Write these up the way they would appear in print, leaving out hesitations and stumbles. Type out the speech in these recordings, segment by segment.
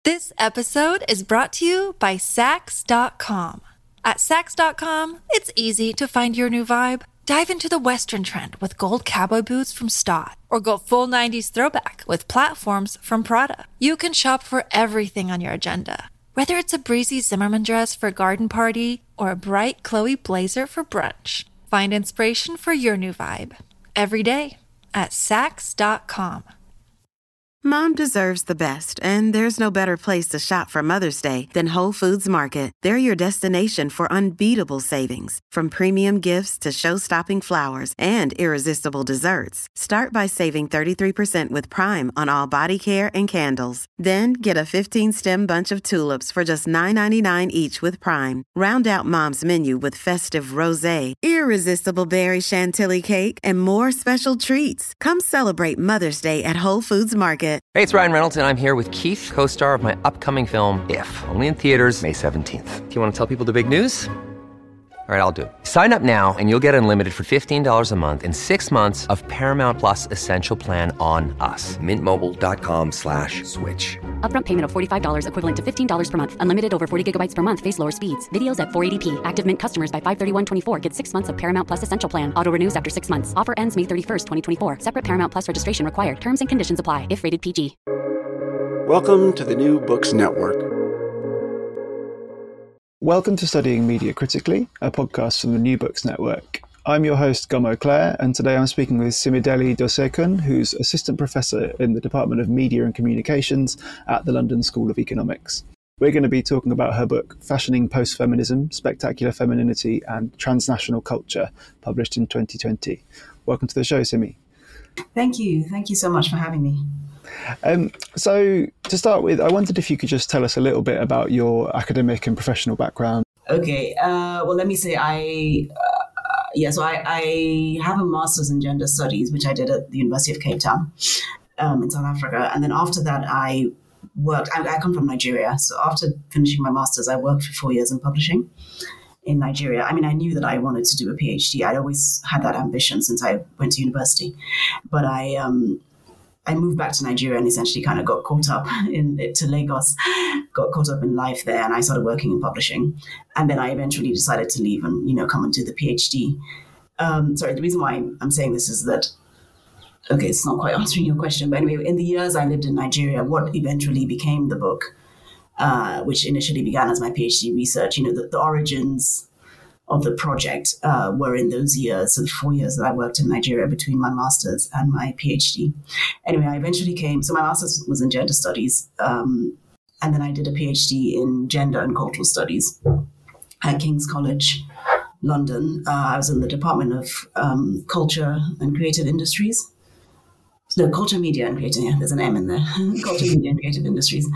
This episode is brought to you by Saks.com. At Saks.com, it's easy to find your new vibe. Dive into the Western trend with gold cowboy boots from Staud, or go full 90s throwback with platforms from Prada. You can shop for everything on your agenda, whether it's a breezy Zimmermann dress for a garden party or a bright Chloe blazer for brunch. Find inspiration for your new vibe every day at Saks.com. Mom deserves the best, and there's no better place to shop for Mother's Day than Whole Foods Market. They're your destination for unbeatable savings, from premium gifts to show-stopping flowers and irresistible desserts. Start by saving 33% with Prime on all body care and candles. Then get a 15-stem bunch of tulips for just $9.99 each with Prime. Round out Mom's menu with festive rosé, irresistible berry chantilly cake, and more special treats. Come celebrate Mother's Day at Whole Foods Market. Hey, it's Ryan Reynolds, and I'm here with Keith, co-star of my upcoming film, If, only in theaters May 17th. Do you want to tell people the big news? All right, I'll do it. Sign up now and you'll get unlimited for $15 a month and 6 months of Paramount Plus Essential Plan on us. MintMobile.com/switch. Upfront payment of $45 equivalent to $15 per month. Unlimited over 40 gigabytes per month. Face lower speeds. Videos at 480p. Active Mint customers by 531.24 get 6 months of Paramount Plus Essential Plan. Auto renews after 6 months. Offer ends May 31st, 2024. Separate Paramount Plus registration required. Terms and conditions apply if rated PG. Welcome to the New Books Network. Welcome to Studying Media Critically, a podcast from the New Books Network. I'm your host, Gomo Clare, and today I'm speaking with Simidele Dosekun, who's Assistant Professor in the Department of Media and Communications at the London School of Economics. We're going to be talking about her book, Fashioning Post-Feminism, Spectacular Femininity and Transnational Culture, published in 2020. Welcome to the show, Simi. Thank you. Thank you so much for having me. So to start with, I wondered if you could just tell us a little bit about your academic and professional background. Okay. Well, let me say I have a master's in gender studies, which I did at the University of Cape Town in South Africa. And then after that, I come from Nigeria. So after finishing my master's, I worked for 4 years in publishing in Nigeria. I mean, I knew that I wanted to do a PhD. I'd always had that ambition since I went to university. But I moved back to Nigeria and essentially kind of got caught up to Lagos, got caught up in life there, and I started working in publishing. And then I eventually decided to leave and, come and do the PhD. Sorry, the reason why I'm saying this is that, okay, it's not quite answering your question, but anyway, in the years I lived in Nigeria, what eventually became the book, which initially began as my PhD research, the origins of the project were in those years, so the 4 years that I worked in Nigeria between my master's and my PhD. Anyway, I eventually so my master's was in gender studies, and then I did a PhD in gender and cultural studies at King's College, London. I was in the Department of Culture and Creative Industries. No, Culture, Media and Creative, there's an M in there. Culture, Media and Creative Industries.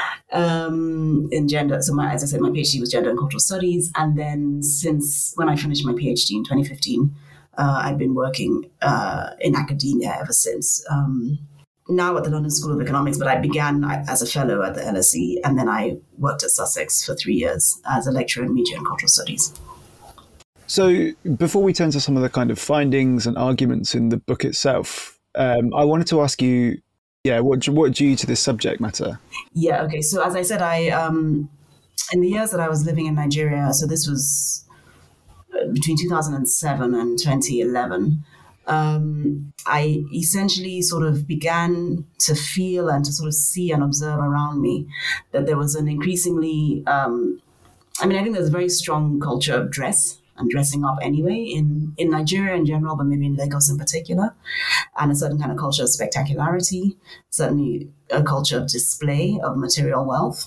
In gender. So as I said, my PhD was gender and cultural studies. And then since when I finished my PhD in 2015, I've been working in academia ever since. Now at the London School of Economics, but I began as a fellow at the LSE, and then I worked at Sussex for 3 years as a lecturer in media and cultural studies. So before we turn to some of the kind of findings and arguments in the book itself, I wanted to ask you, what drew you to this subject matter? Yeah, okay. So as I said, in the years that I was living in Nigeria, so this was between 2007 and 2011, I essentially sort of began to feel and to sort of see and observe around me that there was an increasingly, I think there's a very strong culture of dress and dressing up anyway in Nigeria in general, but maybe in Lagos in particular, and a certain kind of culture of spectacularity, certainly a culture of display of material wealth,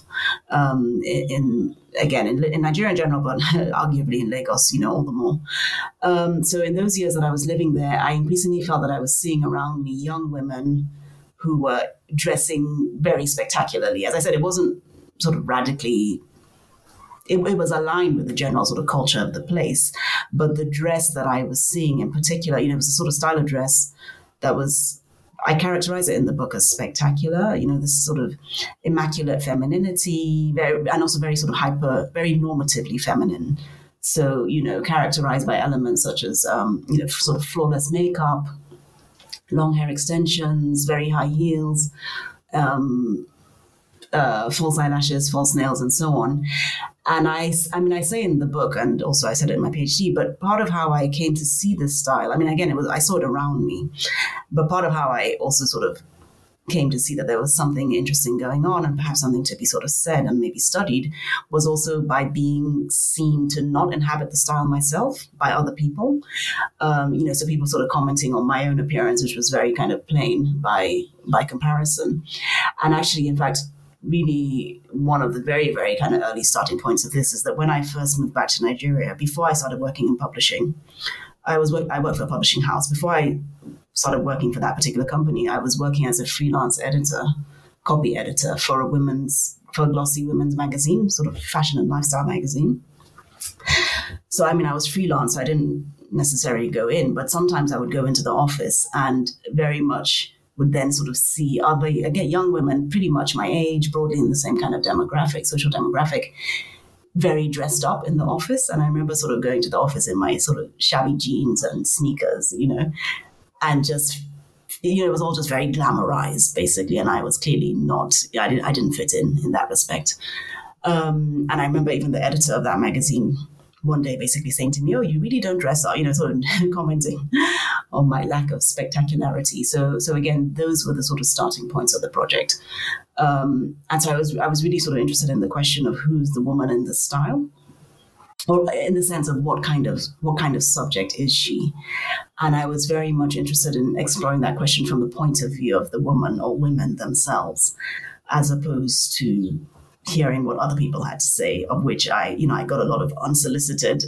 in Nigeria in general, but arguably in Lagos, all the more. So in those years that I was living there, I increasingly felt that I was seeing around me young women who were dressing very spectacularly. As I said, it wasn't sort of radically, it was aligned with the general sort of culture of the place. But the dress that I was seeing in particular, it was a sort of style of dress that was, I characterize it in the book as spectacular, this sort of immaculate femininity, and also very sort of very normatively feminine. So, characterized by elements such as, sort of flawless makeup, long hair extensions, very high heels, false eyelashes, false nails, and so on. And I say in the book, and also I said it in my PhD, but part of how I came to see this style, again, I saw it around me, but part of how I also sort of came to see that there was something interesting going on and perhaps something to be sort of said and maybe studied was also by being seen to not inhabit the style myself by other people. So people sort of commenting on my own appearance, which was very kind of plain by comparison. And actually, in fact, really one of the very, very kind of early starting points of this is that when I first moved back to Nigeria, before I started working in publishing, I worked for a publishing house. Before I started working for that particular company, I was working as a freelance editor, copy editor for a glossy women's magazine, sort of fashion and lifestyle magazine. So, I was freelance. I didn't necessarily go in, but sometimes I would go into the office and very much would then sort of see other, again, young women, pretty much my age, broadly in the same kind of demographic, social demographic, very dressed up in the office. And I remember sort of going to the office in my sort of shabby jeans and sneakers, and just, it was all just very glamorized, basically. And I was clearly not, I didn't fit in that respect. And I remember even the editor of that magazine one day basically saying to me, "Oh, you really don't dress up," sort of commenting on my lack of spectacularity. So again, those were the sort of starting points of the project. And so I was really sort of interested in the question of who's the woman in the style, or in the sense of what kind of subject is she? And I was very much interested in exploring that question from the point of view of the woman or women themselves, as opposed to hearing what other people had to say, of which I got a lot of unsolicited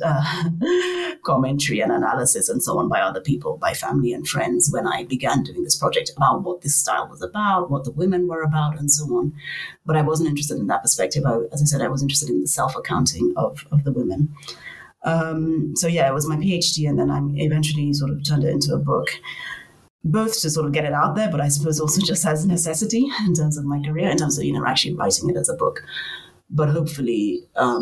commentary and analysis and so on by other people, by family and friends, when I began doing this project about what this style was about, what the women were about, and so on. But I wasn't interested in that perspective. As I said, I was interested in the self-accounting of the women. It was my PhD, and then I eventually sort of turned it into a book, both to sort of get it out there, but I suppose also just as necessity in terms of my career, in terms of, actually writing it as a book. But hopefully,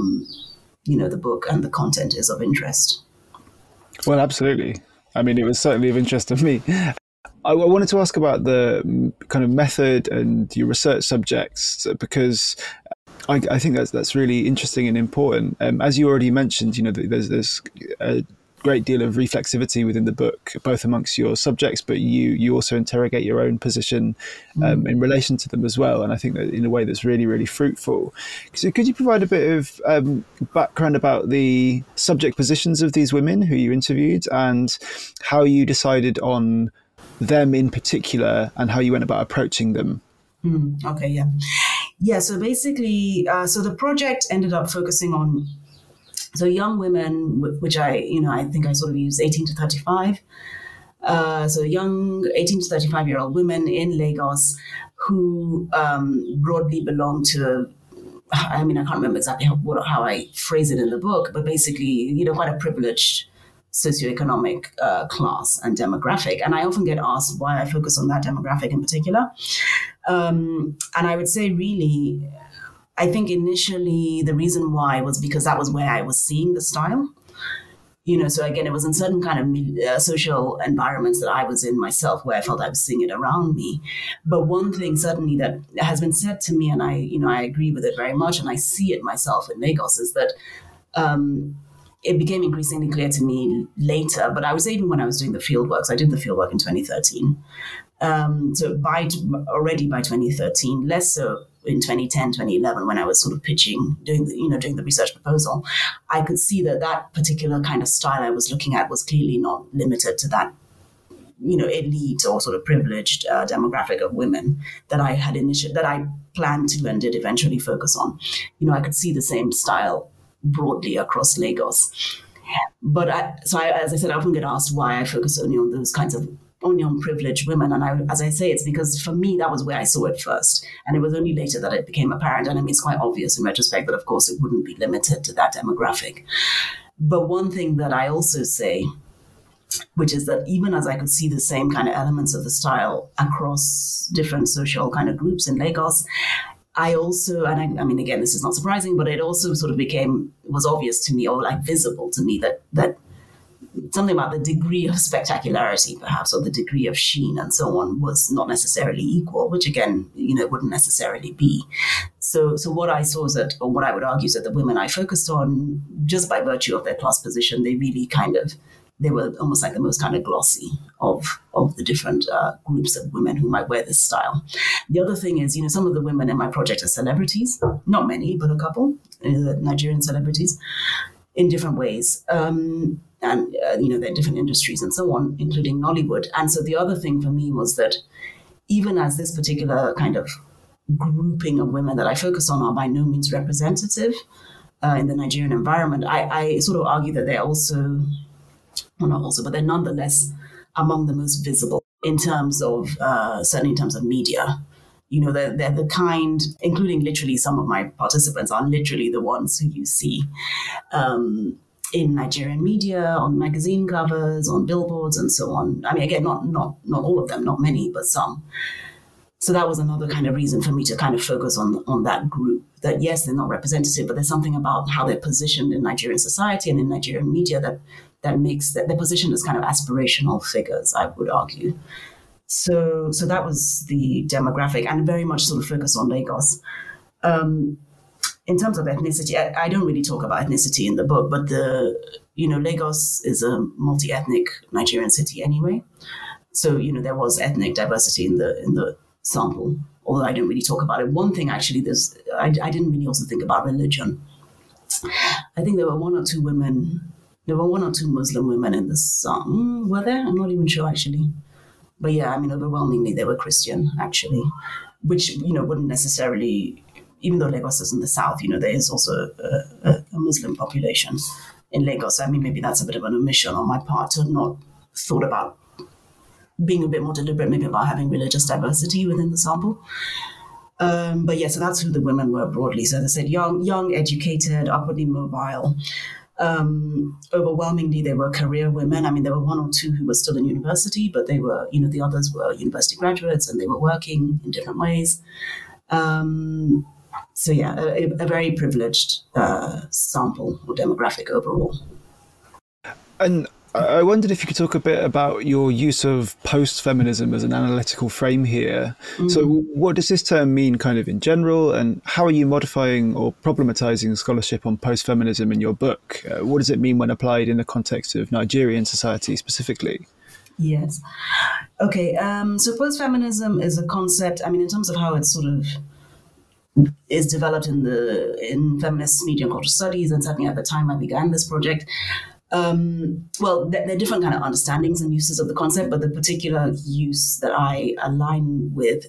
the book and the content is of interest. Well, absolutely. It was certainly of interest to me. I wanted to ask about the kind of method and your research subjects, because I think that's really interesting and important. As you already mentioned, there's a great deal of reflexivity within the book, both amongst your subjects, but you also interrogate your own position in relation to them as well. And I think that in a way that's really, really fruitful. So could you provide a bit of background about the subject positions of these women who you interviewed and how you decided on them in particular and how you went about approaching them? Okay, yeah. Yeah, so basically, the project ended up focusing on young women, which I think I sort of used 18 to 35. Young 18 to 35-year-old women in Lagos who broadly belong to, I can't remember exactly how I phrase it in the book, but basically, quite a privileged socioeconomic class and demographic. And I often get asked why I focus on that demographic in particular. And I would say really, I think initially the reason why was because that was where I was seeing the style. So again, it was in certain kind of social environments that I was in myself where I felt I was seeing it around me. But one thing certainly that has been said to me, and I agree with it very much, and I see it myself in Lagos, is that it became increasingly clear to me later, but I would say even when I was doing the fieldwork, so I did the fieldwork in 2013. Already by 2013, less so in 2010, 2011, when I was sort of pitching, doing the research proposal, I could see that particular kind of style I was looking at was clearly not limited to that, elite or sort of privileged demographic of women that I planned to and did eventually focus on. I could see the same style broadly across Lagos. But as I said, I often get asked why I focus only on those kinds of only on privileged women. And as I say, it's because for me, that was where I saw it first. And it was only later that it became apparent. And it's quite obvious in retrospect that, of course, it wouldn't be limited to that demographic. But one thing that I also say, which is that even as I could see the same kind of elements of the style across different social kind of groups in Lagos, I also, and I mean, again, this is not surprising, but it also sort of was obvious to me, or like visible to me, that something about the degree of spectacularity, perhaps, or the degree of sheen and so on was not necessarily equal, which again, wouldn't necessarily be. So what I saw is that, or what I would argue is that the women I focused on, just by virtue of their class position, they were almost like the most kind of glossy of the different groups of women who might wear this style. The other thing is, some of the women in my project are celebrities, not many, but a couple, Nigerian celebrities, in different ways. And they're in different industries and so on, including Nollywood. And so the other thing for me was that even as this particular kind of grouping of women that I focus on are by no means representative in the Nigerian environment, I sort of argue that they're also, well, not also, but they're nonetheless among the most visible in terms of, certainly in terms of media. They're the kind, including literally some of my participants are literally the ones who you see in Nigerian media, on magazine covers, on billboards, and so on. I mean, again, not all of them, not many, but some. So that was another kind of reason for me to kind of focus on that group. That yes, they're not representative, but there's something about how they're positioned in Nigerian society and in Nigerian media that makes that their position as kind of aspirational figures, I would argue. So that was the demographic, and very much sort of focused on Lagos. In terms of ethnicity, I don't really talk about ethnicity in the book, but Lagos is a multi-ethnic Nigerian city anyway. So, there was ethnic diversity in the sample, although I didn't really talk about it. One thing actually, I didn't really also think about religion. I think there were one or two Muslim women in the song. Were there? I'm not even sure actually. But yeah, I mean, overwhelmingly they were Christian actually, which, wouldn't necessarily, even though Lagos is in the south, there is also a Muslim population in Lagos. I mean, maybe that's a bit of an omission on my part to have not thought about being a bit more deliberate, maybe about having religious diversity within the sample. But yeah, so that's who the women were broadly. So as I said, young, educated, upwardly mobile. Overwhelmingly, they were career women. I mean, there were one or two who were still in university, but they were, the others were university graduates and they were working in different ways. So yeah, a very privileged sample or demographic overall. And I wondered if you could talk a bit about your use of post-feminism as an analytical frame here. So what does this term mean kind of in general, and how are you modifying or problematizing scholarship on post-feminism in your book? What does it mean when applied in the context of Nigerian society specifically? Yes. Okay, so post-feminism is a concept, I mean, in terms of how it sort of is developed in feminist media and cultural studies, and certainly at the time I began this project, well, there are different kind of understandings and uses of the concept, but the particular use that I align with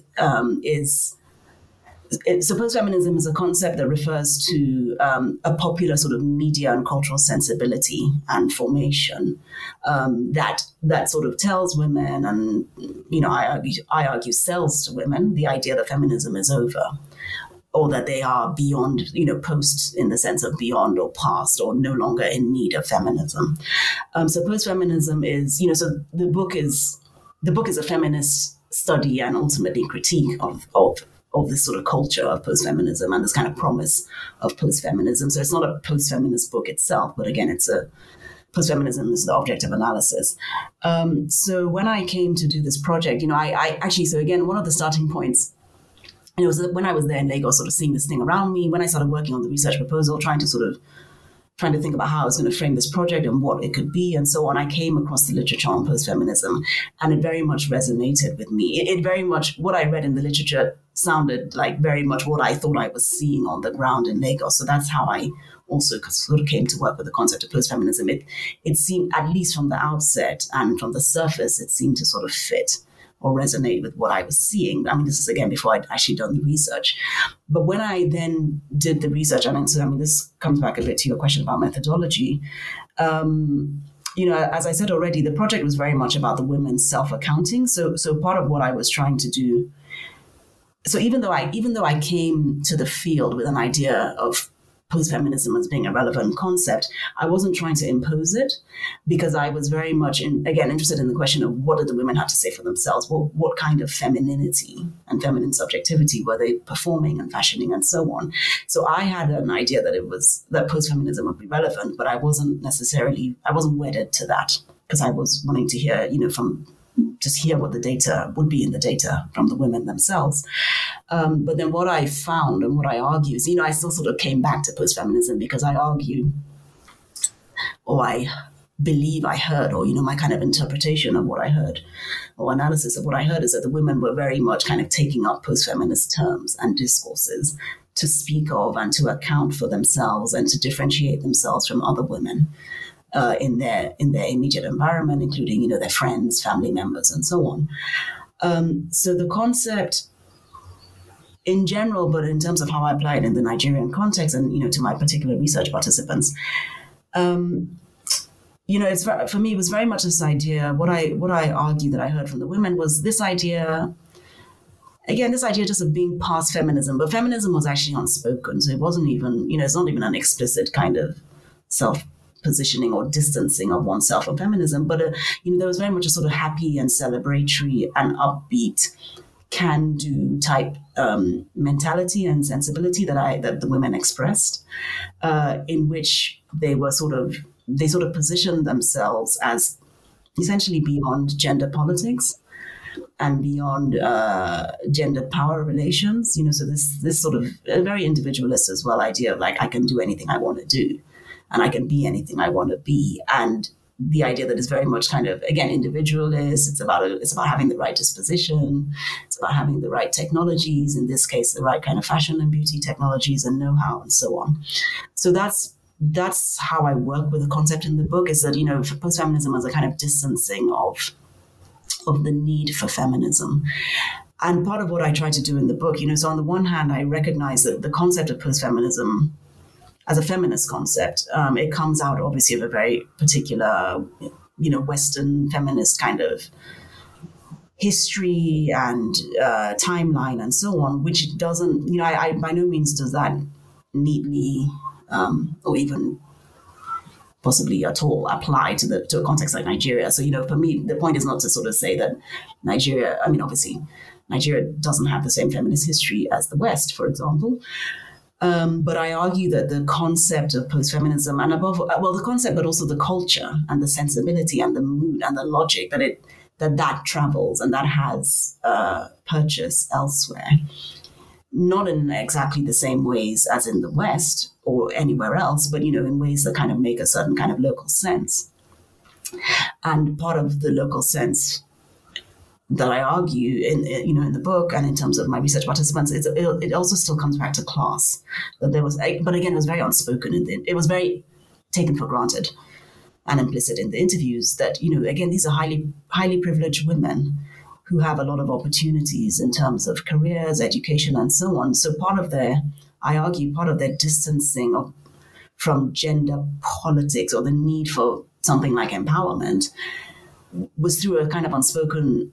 post-feminism is a concept that refers to a popular sort of media and cultural sensibility and formation that sort of tells women, and I argue sells to women the idea that feminism is over, or that they are beyond, post in the sense of beyond or past or no longer in need of feminism. So post-feminism is, so the book is a feminist study and ultimately critique of this sort of culture of post-feminism and this kind of promise of post-feminism. So it's not a post-feminist book itself, but again, post-feminism is the object of analysis. So when I came to do this project, I actually, so again, one of the starting points, it was when I was there in Lagos, sort of seeing this thing around me, when I started working on the research proposal, trying to think about how I was going to frame this project and what it could be and so on, I came across the literature on post-feminism, and it very much resonated with me. It very much, what I read in the literature sounded like very much what I thought I was seeing on the ground in Lagos. So that's how I also sort of came to work with the concept of post-feminism. It seemed, at least from the outset and from the surface, it seemed to sort of fit or resonate with what I was seeing. I mean, this is again before I'd actually done the research. But when I then did the research, this comes back a bit to your question about methodology. As I said already, the project was very much about the women's self-accounting. So part of what I was trying to do. So even though I came to the field with an idea of post-feminism as being a relevant concept, I wasn't trying to impose it, because I was very much, interested in the question of what did the women have to say for themselves? What kind of femininity and feminine subjectivity were they performing and fashioning and so on? So I had an idea that post-feminism would be relevant, but I wasn't wedded to that, because I was wanting to hear, from just hear what the data would be in the data from the women themselves. But then what I found and what I argue is, I still sort of came back to post-feminism because I argue, or I believe I heard, or, my kind of interpretation of what I heard or analysis of what I heard is that the women were very much kind of taking up post-feminist terms and discourses to speak of and to account for themselves and to differentiate themselves from other women in their immediate environment, including, their friends, family members, and so on. So the concept in general, but in terms of how I apply it in the Nigerian context and, to my particular research participants, it's for me, it was very much this idea. What I argue that I heard from the women was this idea. Again, this idea just of being past feminism, but feminism was actually unspoken, so it wasn't even, it's not even an explicit kind of self-positioning or distancing of oneself from feminism. But there was very much a sort of happy and celebratory and upbeat, can-do type mentality and sensibility that the women expressed, in which they sort of positioned themselves as essentially beyond gender politics and beyond gender power relations. So this sort of a very individualist as well idea of like, I can do anything I want to do and I can be anything I want to be. And the idea that is very much kind of, again, individualist. It's about having the right disposition. It's about having the right technologies, in this case, the right kind of fashion and beauty technologies and know-how and so on. So that's how I work with the concept in the book, is that, for post-feminism as a kind of distancing of the need for feminism. And part of what I try to do in the book, so on the one hand, I recognize that the concept of post-feminism as a feminist concept, it comes out obviously of a very particular, Western feminist kind of history and timeline and so on, which doesn't, I by no means does that neatly or even possibly at all apply to a context like Nigeria. So, for me, the point is not to sort of say that Nigeria, obviously, Nigeria doesn't have the same feminist history as the West, for example. But I argue that the concept of post-feminism and the concept, but also the culture and the sensibility and the mood and the logic that travels and that has purchase elsewhere, not in exactly the same ways as in the West or anywhere else, but, in ways that kind of make a certain kind of local sense. And part of the local sense that I argue in the book and in terms of my research participants, it also still comes back to class. That there was, but again, it was very unspoken. It was very taken for granted and implicit in the interviews that, again, these are highly, highly privileged women who have a lot of opportunities in terms of careers, education, and so on. So part of their distancing from gender politics or the need for something like empowerment was through a kind of unspoken,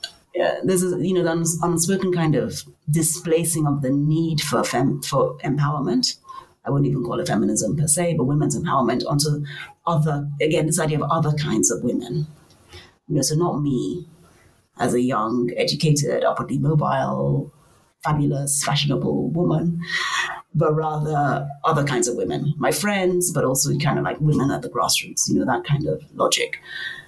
the unspoken kind of displacing of the need for empowerment. I wouldn't even call it feminism per se, but women's empowerment onto this idea of other kinds of women. So not me as a young, educated, upwardly mobile, fabulous, fashionable woman, but rather other kinds of women, my friends, but also kind of like women at the grassroots, that kind of logic.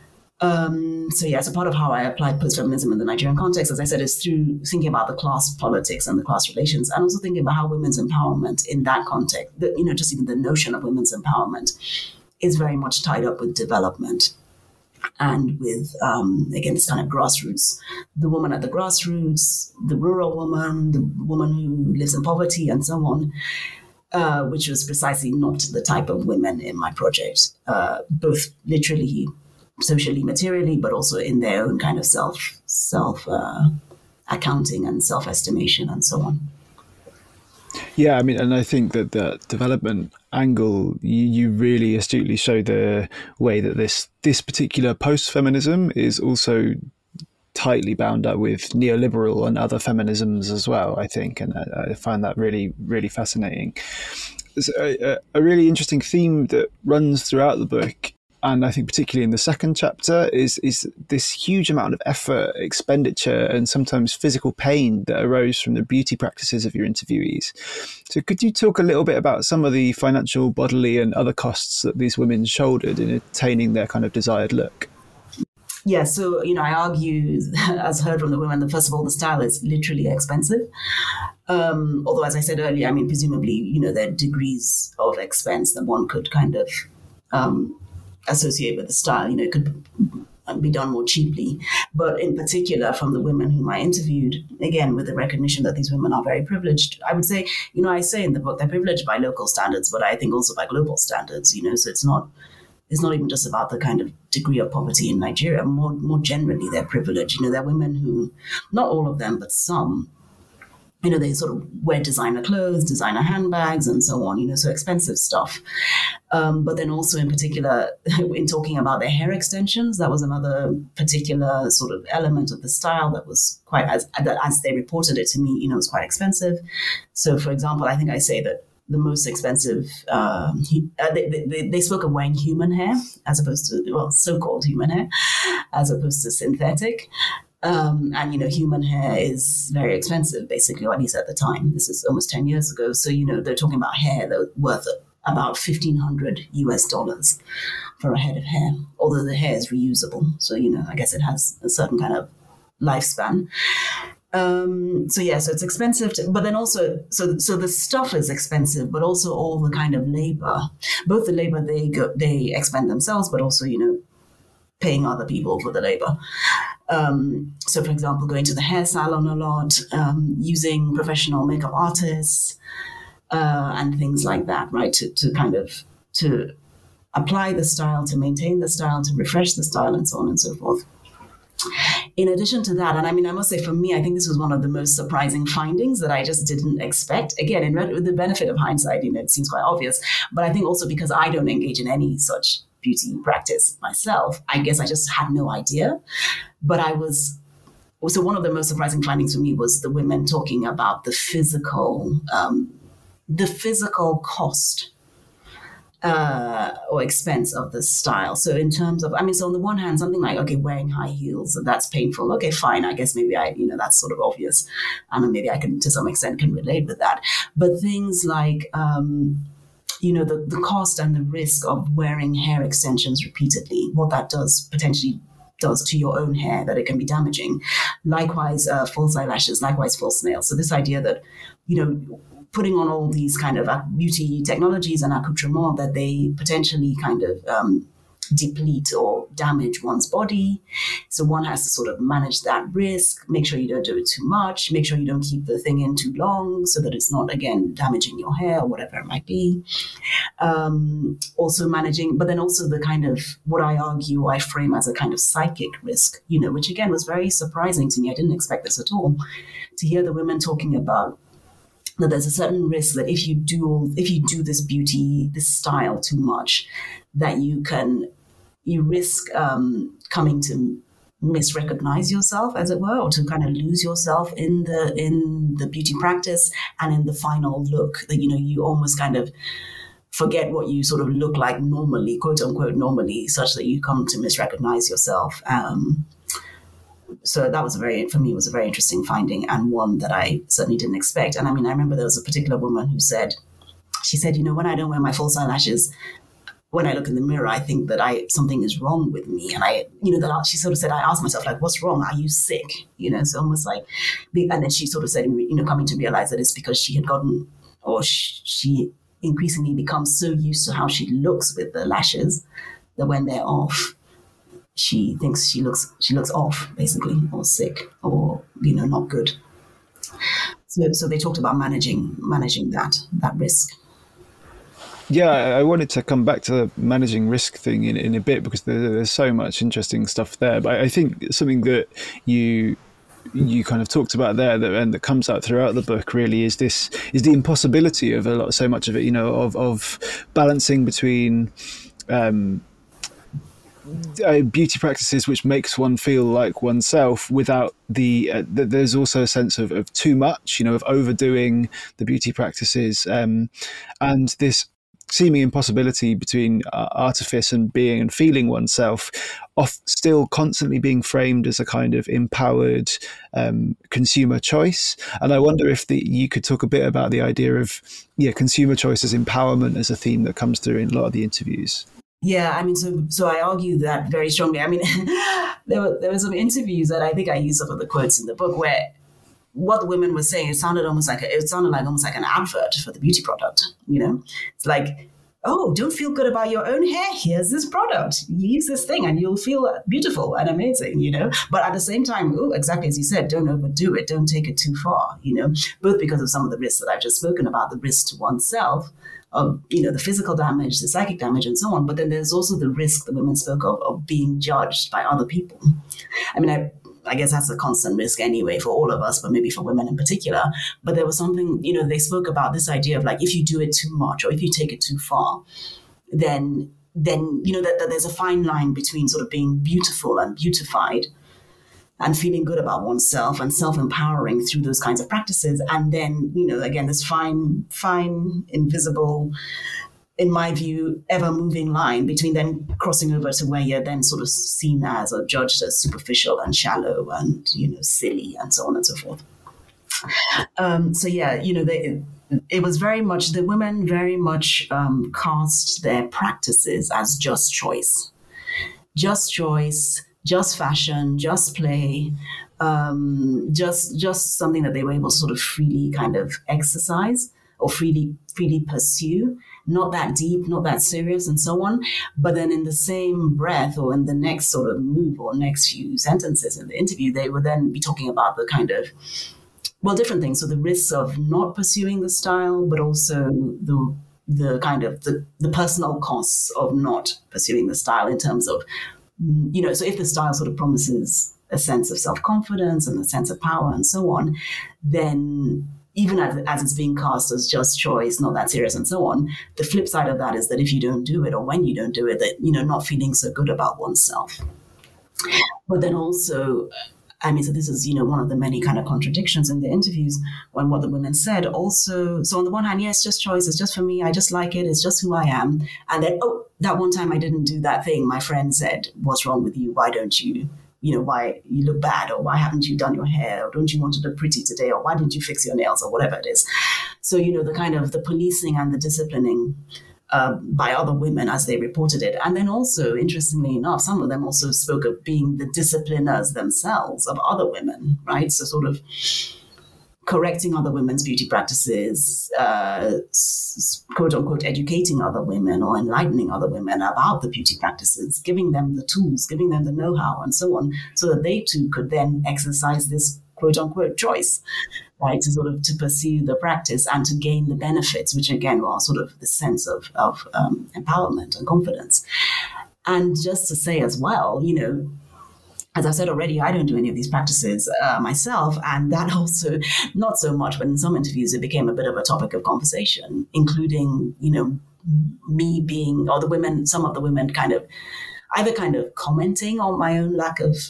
So part of how I applied post-feminism in the Nigerian context, as I said, is through thinking about the class politics and the class relations, and also thinking about how women's empowerment in that context, just even the notion of women's empowerment is very much tied up with development and with, again, this kind of grassroots, the woman at the grassroots, the rural woman, the woman who lives in poverty and so on, which was precisely not the type of women in my project, both literally, socially, materially, but also in their own kind of self accounting and self-estimation and so on. Yeah, and I think that the development angle, you really astutely show the way that this particular post-feminism is also tightly bound up with neoliberal and other feminisms as well, I think, and I find that really, really fascinating. There's a really interesting theme that runs throughout the book, and I think particularly in the second chapter, is this huge amount of effort, expenditure, and sometimes physical pain that arose from the beauty practices of your interviewees. So could you talk a little bit about some of the financial, bodily, and other costs that these women shouldered in attaining their kind of desired look? Yeah, so, I argue, as heard from the women, that first of all, the style is literally expensive. Although, as I said earlier, presumably, there are degrees of expense that one could kind of associate with the style. It could be done more cheaply. But in particular, from the women whom I interviewed, again, with the recognition that these women are very privileged, I would say, I say in the book, they're privileged by local standards, but I think also by global standards, so it's not even just about the kind of degree of poverty in Nigeria. More generally, they're privileged. There are women who, not all of them, but some, they sort of wear designer clothes, designer handbags, and so on, so expensive stuff. But then also in particular, in talking about their hair extensions, that was another particular sort of element of the style that was quite, as they reported it to me, it was quite expensive. So, for example, I think I say that the most expensive, they spoke of wearing human hair as opposed to, so-called human hair, as opposed to synthetic. And, human hair is very expensive, basically, or at least at the time. This is almost 10 years ago. So, they're talking about hair that was worth about $1,500 for a head of hair, although the hair is reusable. So, I guess it has a certain kind of lifespan. So it's expensive, but then also, so the stuff is expensive, but also all the kind of labor, both the labor they expend themselves, but also, paying other people for the labor. So, for example, going to the hair salon a lot, using professional makeup artists, and things like that, right? To kind of, to apply the style, to maintain the style, to refresh the style, and so on and so forth. In addition to that, and I must say for me, I think this was one of the most surprising findings that I just didn't expect. Again, with the benefit of hindsight, it seems quite obvious, but I think also because I don't engage in any such beauty practice myself, I guess I just had no idea. But so one of the most surprising findings for me was the women talking about the physical cost or expense of the style. So in terms of, so on the one hand, something like, okay, wearing high heels, that's painful. Okay, fine. I guess maybe that's sort of obvious. And maybe I can, to some extent, can relate with that. But things like, the cost and the risk of wearing hair extensions repeatedly, what that potentially does to your own hair, that it can be damaging. Likewise, false eyelashes, likewise, false nails. So this idea that, putting on all these kind of beauty technologies and accoutrements, that they potentially kind of deplete or damage one's body. So one has to sort of manage that risk, make sure you don't do it too much, make sure you don't keep the thing in too long so that it's not, again, damaging your hair or whatever it might be. Also managing, but then also the kind of, what I frame as a kind of psychic risk, which again was very surprising to me. I didn't expect this at all, to hear the women talking about that there's a certain risk that if you do this style too much, that you risk coming to misrecognize yourself, as it were, or to kind of lose yourself in the beauty practice and in the final look, that you almost kind of forget what you sort of look like normally, quote unquote normally, such that you come to misrecognize yourself. So that was for me, was a very interesting finding, and one that I certainly didn't expect. And I remember there was a particular woman who said, when I don't wear my false eyelashes, when I look in the mirror, I think that something is wrong with me. And she sort of said, I asked myself, like, what's wrong? Are you sick? So almost like, and then she sort of said, coming to realize that it's because she had gotten, or she increasingly becomes so used to how she looks with the lashes that when they're off, she thinks she looks off, basically, or sick, or not good. So they talked about managing that risk. Yeah, I wanted to come back to the managing risk thing in a bit, because there's so much interesting stuff there. But I think something that you kind of talked about there that comes out throughout the book really is the impossibility of so much of it, of balancing between beauty practices which makes one feel like oneself without there's also a sense of too much, of overdoing the beauty practices, and this seeming impossibility between artifice and being and feeling oneself, still constantly being framed as a kind of empowered consumer choice. And I wonder if you could talk a bit about the idea of consumer choice as empowerment as a theme that comes through in a lot of the interviews. Yeah, I mean, so I argue that very strongly. I mean, there were some interviews that I think I used some of the quotes in the book where what the women were saying, it sounded almost like an advert for the beauty product. It's like, oh, don't feel good about your own hair. Here's this product. Use this thing and you'll feel beautiful and amazing, But at the same time, exactly as you said, don't overdo it. Don't take it too far, both because of some of the risks that I've just spoken about, the risk to oneself, of, the physical damage, the psychic damage and so on. But then there's also the risk the women spoke of being judged by other people. I mean, I guess that's a constant risk anyway for all of us, but maybe for women in particular. But there was something, they spoke about this idea of like, if you do it too much or if you take it too far, then that there's a fine line between sort of being beautiful and beautified and feeling good about oneself and self-empowering through those kinds of practices. And then, again, this fine, invisible, in my view, ever-moving line between then crossing over to where you're then sort of seen as or judged as superficial and shallow and, silly and so on and so forth. It was very much, the women very much cast their practices as just choice. Just choice, just fashion, just play, just something that they were able to sort of freely kind of exercise or freely pursue, not that deep, not that serious and so on. But then in the same breath or in the next sort of move or next few sentences in the interview, they would then be talking about the kind of, different things. So the risks of not pursuing the style, but also the kind of the personal costs of not pursuing the style in terms of, so if the style sort of promises a sense of self-confidence and a sense of power and so on, then even as it's being cast as just choice, not that serious and so on, the flip side of that is that if you don't do it or when you don't do it, that, not feeling so good about oneself. But then also, I mean, so this is, one of the many kind of contradictions in the interviews when what the women said also. So on the one hand, yes, just choice. It's just for me. I just like it. It's just who I am. And then, that one time I didn't do that thing. My friend said, what's wrong with you? Why don't you, why you look bad? Or why haven't you done your hair? Or don't you want to look pretty today? Or why didn't you fix your nails? Or whatever it is. So, the kind of the policing and the disciplining by other women as they reported it. And then also, interestingly enough, some of them also spoke of being the discipliners themselves of other women, right? So sort of correcting other women's beauty practices, quote unquote, educating other women or enlightening other women about the beauty practices, giving them the tools, giving them the know-how and so on, so that they too could then exercise this quote unquote choice, right, to pursue the practice and to gain the benefits, which again are sort of the sense of empowerment and confidence. And just to say as well, as I've said already, I don't do any of these practices myself, and that also not so much, but in some interviews it became a bit of a topic of conversation, including, me being, or the women, some of the women kind of either kind of commenting on my own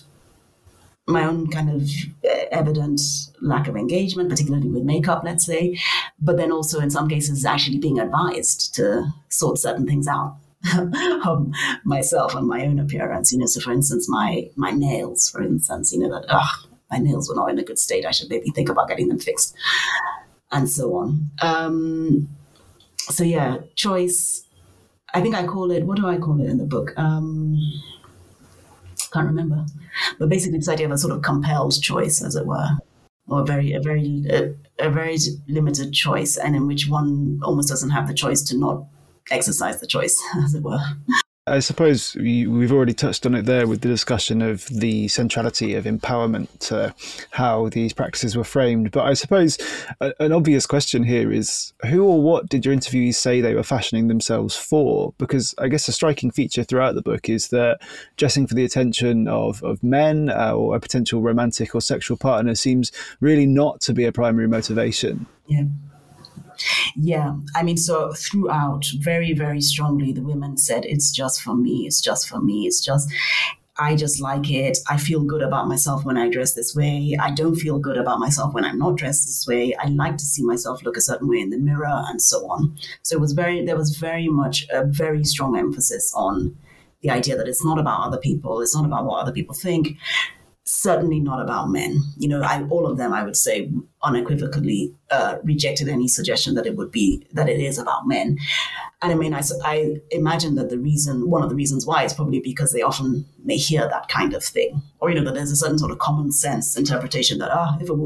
kind of evident lack of engagement, particularly with makeup, let's say, but then also in some cases actually being advised to sort certain things out of myself and my own appearance. So for instance, my nails, for instance, that my nails were not in a good state. I should maybe think about getting them fixed and so on. So yeah, choice. I think I call it, what do I call it in the book? Can't remember. But basically this idea of a sort of compelled choice, as it were, or a very limited choice, and in which one almost doesn't have the choice to not exercise the choice, as it were. I suppose we've already touched on it there with the discussion of the centrality of empowerment, how these practices were framed. But I suppose an obvious question here is, who or what did your interviewees say they were fashioning themselves for? Because I guess a striking feature throughout the book is that dressing for the attention of men or a potential romantic or sexual partner seems really not to be a primary motivation. Yeah, I mean, so throughout, very, very strongly, the women said, it's just for me, it's just for me, I just like it. I feel good about myself when I dress this way. I don't feel good about myself when I'm not dressed this way. I like to see myself look a certain way in the mirror and so on. So there was very much a very strong emphasis on the idea that it's not about other people. It's not about what other people think. certainly not about men. All of them, I would say, unequivocally rejected any suggestion that it is about men. And I mean, I imagine that one of the reasons why is probably because they often may hear that kind of thing, or that there's a certain sort of common sense interpretation that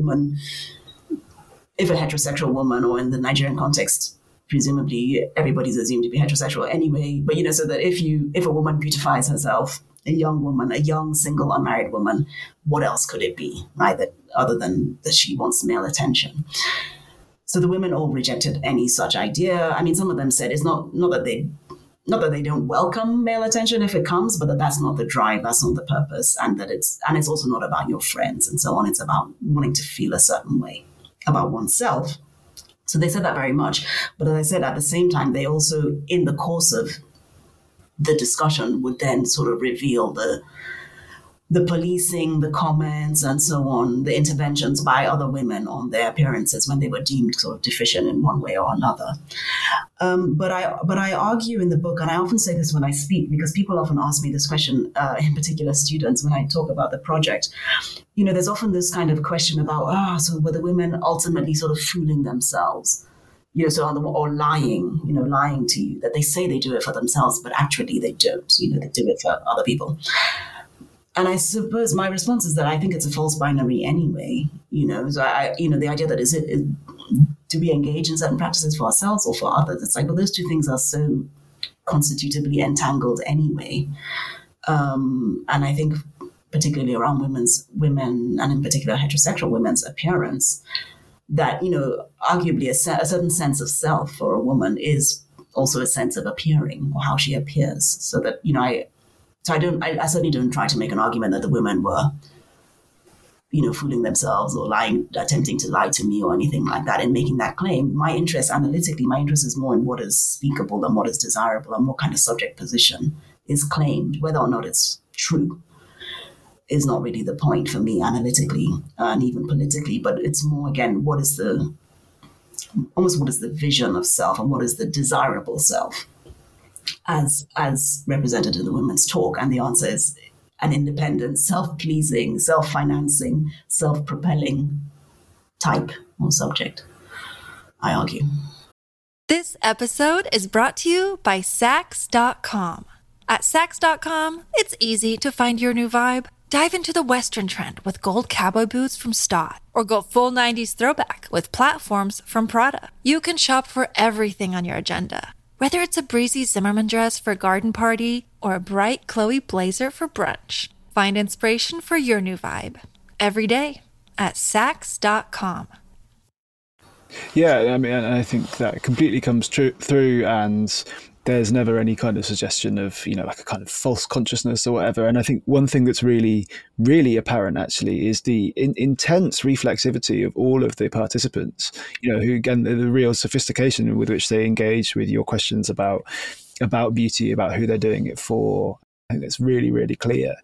if a heterosexual woman, or in the Nigerian context, presumably everybody's assumed to be heterosexual anyway, but so that if a woman beautifies herself, a young woman, a young single unmarried woman, what else could it be, right? That other than that she wants male attention. So the women all rejected any such idea. I mean, some of them said it's not that they don't welcome male attention if it comes, but that's not the drive, that's not the purpose, and it's also not about your friends and so on. It's about wanting to feel a certain way about oneself. So they said that very much. But as I said, at the same time, they also, in the course of the discussion, would then sort of reveal the policing, the comments, and so on, the interventions by other women on their appearances when they were deemed sort of deficient in one way or another. But I argue in the book, and I often say this when I speak, because people often ask me this question, in particular students, when I talk about the project. There's often this kind of question about, so were the women ultimately sort of fooling themselves? Or lying to you, that they say they do it for themselves, but actually they don't. They do it for other people. And I suppose my response is that I think it's a false binary anyway. So the idea that do we engage in certain practices for ourselves or for others? It's like, well, those two things are so constitutively entangled anyway. And I think particularly around women, and in particular heterosexual women's appearance, that, arguably a certain sense of self for a woman is also a sense of appearing, or how she appears. So that, I certainly don't try to make an argument that the women were, fooling themselves or attempting to lie to me or anything like that in making that claim. My interest is more in what is speakable and what is desirable and what kind of subject position is claimed. Whether or not it's true is not really the point for me analytically and even politically, but it's more, again, what is the vision of self and what is the desirable self as represented in the women's talk. And the answer is an independent, self-pleasing, self-financing, self-propelling type or subject, I argue. This episode is brought to you by Saks.com. At Saks.com, it's easy to find your new vibe. Dive into the Western trend with gold cowboy boots from Stott, or go full 90s throwback with platforms from Prada. You can shop for everything on your agenda, whether it's a breezy Zimmermann dress for a garden party or a bright Chloe blazer for brunch. Find inspiration for your new vibe every day at Saks.com. Yeah, I mean, I think that completely comes through, and there's never any kind of suggestion of, like a kind of false consciousness or whatever. And I think one thing that's really, really apparent actually is the intense reflexivity of all of the participants, who, again, the real sophistication with which they engage with your questions about beauty, about who they're doing it for. I think that's really, really clear.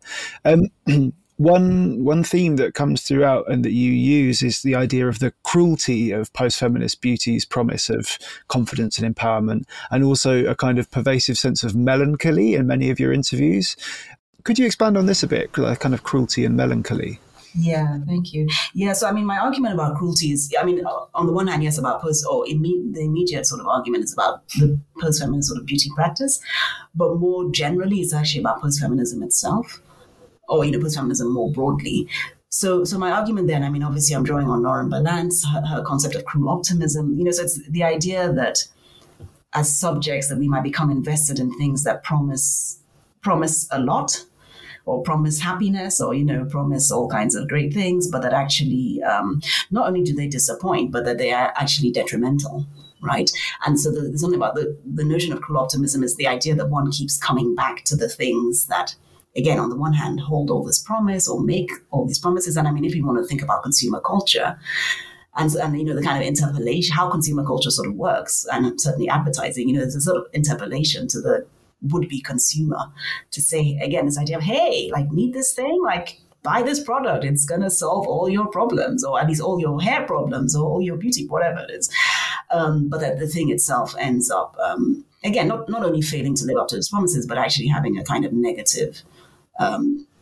One theme that comes throughout and that you use is the idea of the cruelty of post-feminist beauty's promise of confidence and empowerment, and also a kind of pervasive sense of melancholy in many of your interviews. Could you expand on this a bit, kind of cruelty and melancholy? Yeah, thank you. Yeah, so I mean, my argument about cruelty is, on the one hand, yes, about the immediate sort of argument is about the post-feminist sort of beauty practice, but more generally, it's actually about post-feminism itself, or post-feminism more broadly. So my argument then, obviously I'm drawing on Lauren Berlant's, her concept of cruel optimism. So it's the idea that as subjects that we might become invested in things that promise a lot, or promise happiness, or promise all kinds of great things, but that actually not only do they disappoint, but that they are actually detrimental. Right. And so there's something about the notion of cruel optimism is the idea that one keeps coming back to the things that, again, on the one hand, hold all this promise or make all these promises. And if you want to think about consumer culture and the kind of interpolation, how consumer culture sort of works, and certainly advertising, there's a sort of interpolation to the would-be consumer to say, again, this idea of, hey, need this thing, buy this product, it's going to solve all your problems, or at least all your hair problems, or all your beauty, whatever it is. But that the thing itself ends up, again, not only failing to live up to its promises, but actually having a kind of negative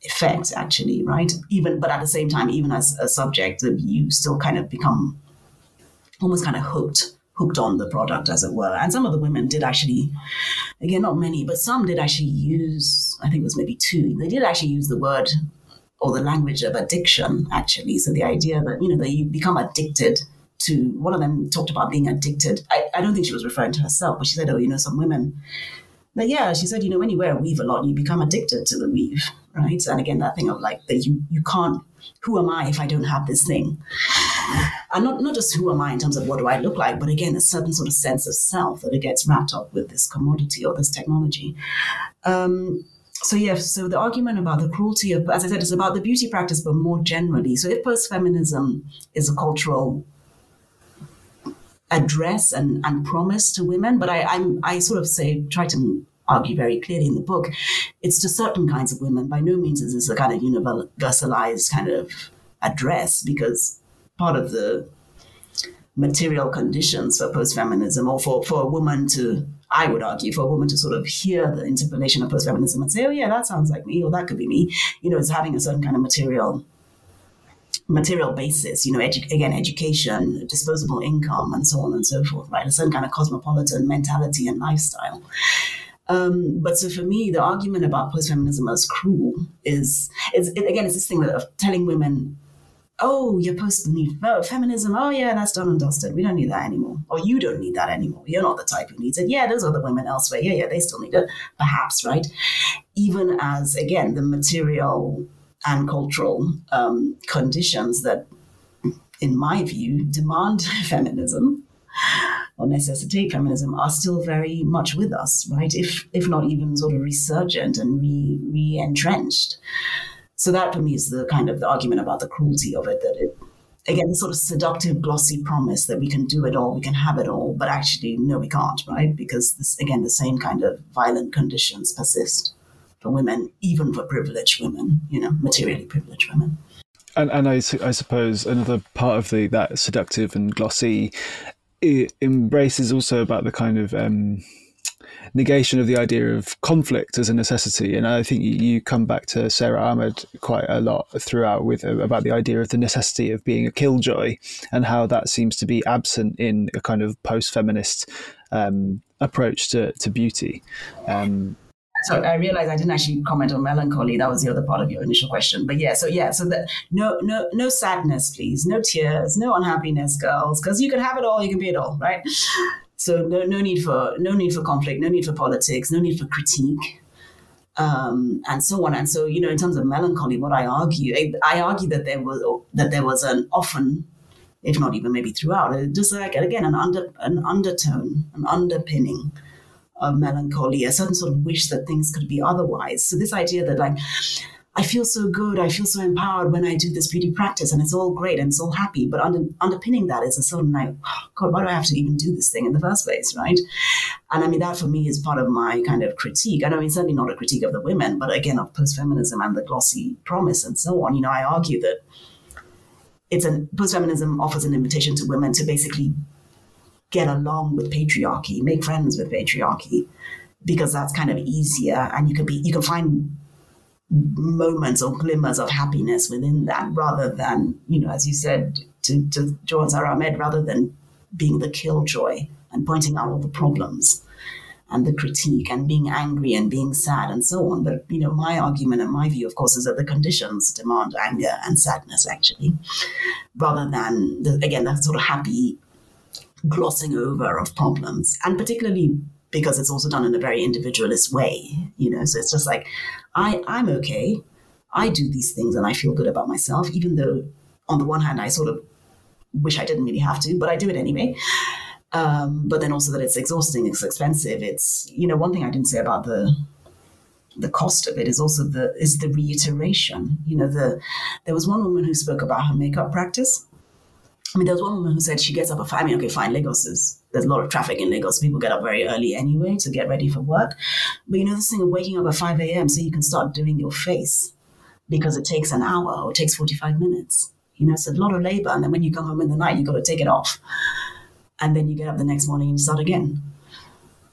effect, actually, right? But at the same time, even as a subject, you still kind of become almost kind of hooked on the product, as it were. And some of the women did actually, again, not many, but some did actually use, I think it was maybe 2, they did actually use the word or the language of addiction, actually. So the idea that, that you become addicted to, one of them talked about being addicted. I don't think she was referring to herself, but she said, some women, but yeah, she said, when you wear a weave a lot, you become addicted to the weave, right? And again, that thing of like, that you can't, who am I if I don't have this thing? And not just who am I in terms of what do I look like, but again, a certain sort of sense of self that it gets wrapped up with this commodity or this technology. So the argument about the cruelty of, as I said, is about the beauty practice, but more generally. So if post-feminism is a cultural address and promise to women, but I sort of try to argue very clearly in the book, it's to certain kinds of women. By no means is this a kind of universalized kind of address, because part of the material conditions for post-feminism, or for a woman to, I would argue, for a woman to sort of hear the interpellation of post-feminism and say, oh yeah, that sounds like me, or that could be me, is having a certain kind of material basis, education, disposable income, and so on and so forth, right? A certain kind of cosmopolitan mentality and lifestyle. But so for me, the argument about post-feminism as cruel is this thing of telling women, oh, you're post-need feminism. Oh yeah, that's done and dusted. We don't need that anymore. Or you don't need that anymore. You're not the type who needs it. Yeah, those other women elsewhere. Yeah, they still need it. Perhaps, right? Even as, again, the material and cultural conditions that, in my view, demand feminism or necessitate feminism are still very much with us, right? If not even sort of resurgent and re-entrenched. So that for me is the kind of the argument about the cruelty of it, that it, again, the sort of seductive, glossy promise that we can do it all, we can have it all, but actually, no, we can't, right? Because this, again, the same kind of violent conditions persist for women, even for privileged women, materially privileged women. And I suppose another part of that seductive and glossy, it embraces also about the kind of negation of the idea of conflict as a necessity. And I think you come back to Sara Ahmed quite a lot throughout about the idea of the necessity of being a killjoy, and how that seems to be absent in a kind of post-feminist approach to beauty. So I realized I didn't actually comment on melancholy. That was the other part of your initial question. But so that no sadness, please, no tears, no unhappiness, girls, because you can have it all, you can be it all, right? So no need for conflict, no need for politics, no need for critique, and so on. And so, in terms of melancholy, what I argue that there was an often, if not even maybe throughout, just like, again, an undertone, an underpinning of melancholy, a certain sort of wish that things could be otherwise. So this idea that, like, I feel so good, I feel so empowered when I do this beauty practice, and it's all great and it's all happy, but underpinning that is a certain, like, oh, God, why do I have to even do this thing in the first place, right? And I mean, that for me is part of my kind of critique. And I mean, certainly not a critique of the women, but again, of post-feminism and the glossy promise and so on. I argue that post-feminism offers an invitation to women to basically get along with patriarchy, make friends with patriarchy, because that's kind of easier, and you can find moments or glimmers of happiness within that, rather than, as you said, to Joan Sara Ahmed, rather than being the killjoy and pointing out all the problems and the critique and being angry and being sad and so on. But, my argument and my view, of course, is that the conditions demand anger and sadness, actually, rather than, that sort of happy glossing over of problems. And particularly because it's also done in a very individualist way, so it's just like, I'm okay. I do these things and I feel good about myself, even though on the one hand, I sort of wish I didn't really have to, but I do it anyway. But then also that it's exhausting, it's expensive. It's, one thing I didn't say about the cost of it is also the reiteration. There was one woman who spoke about her makeup practice. I mean, there was one woman who said she gets up at 5. I mean, okay, fine, there's a lot of traffic in Lagos. People get up very early anyway to get ready for work. But this thing of waking up at 5 a.m. so you can start doing your face, because it takes an hour or it takes 45 minutes. It's a lot of labor. And then when you come home in the night, you've got to take it off. And then you get up the next morning and you start again.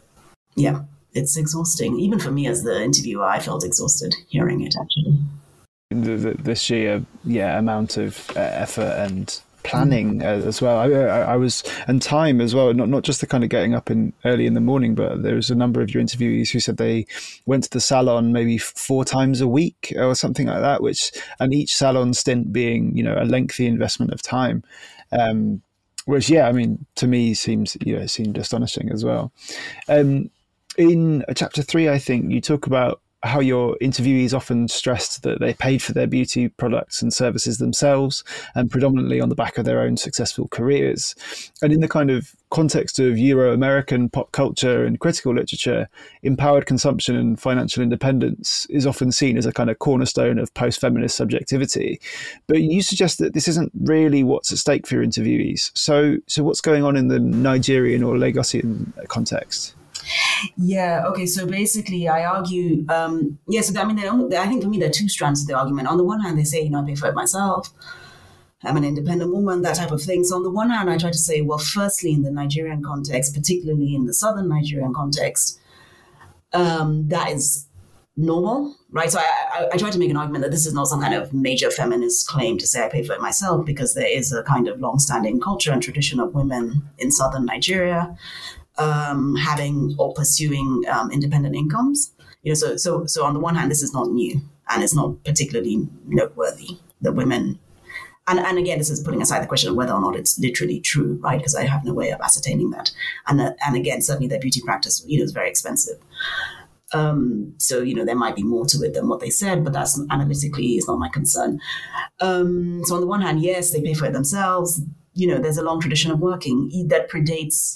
Yeah, it's exhausting. Even for me as the interviewer, I felt exhausted hearing it, actually. the sheer amount of effort and planning as well. I was, and time as well, not just the kind of getting up early in the morning, but there was a number of your interviewees who said they went to the salon maybe 4 times a week or something like that, and each salon stint being, a lengthy investment of time. Which, to me seemed astonishing as well. In chapter 3, I think you talk about how your interviewees often stressed that they paid for their beauty products and services themselves, and predominantly on the back of their own successful careers. And in the kind of context of Euro-American pop culture and critical literature, empowered consumption and financial independence is often seen as a kind of cornerstone of post-feminist subjectivity. But you suggest that this isn't really what's at stake for your interviewees. So what's going on in the Nigerian or Lagosian context? Yeah. Okay. So basically, I argue. I think for me there are 2 strands to the argument. On the one hand, they say, I pay for it myself. I'm an independent woman, that type of thing. So on the one hand, I try to say, well, firstly, in the Nigerian context, particularly in the southern Nigerian context, that is normal, right? So I try to make an argument that this is not some kind of major feminist claim to say I pay for it myself, because there is a kind of long-standing culture and tradition of women in southern Nigeria having or pursuing independent incomes. So on the one hand, this is not new, and it's not particularly noteworthy that women, and again, this is putting aside the question of whether or not it's literally true, right? Because I have no way of ascertaining that. And again, certainly their beauty practice, is very expensive. So there might be more to it than what they said, but that's analytically is not my concern. So on the one hand, yes, they pay for it themselves. There's a long tradition of working that predates,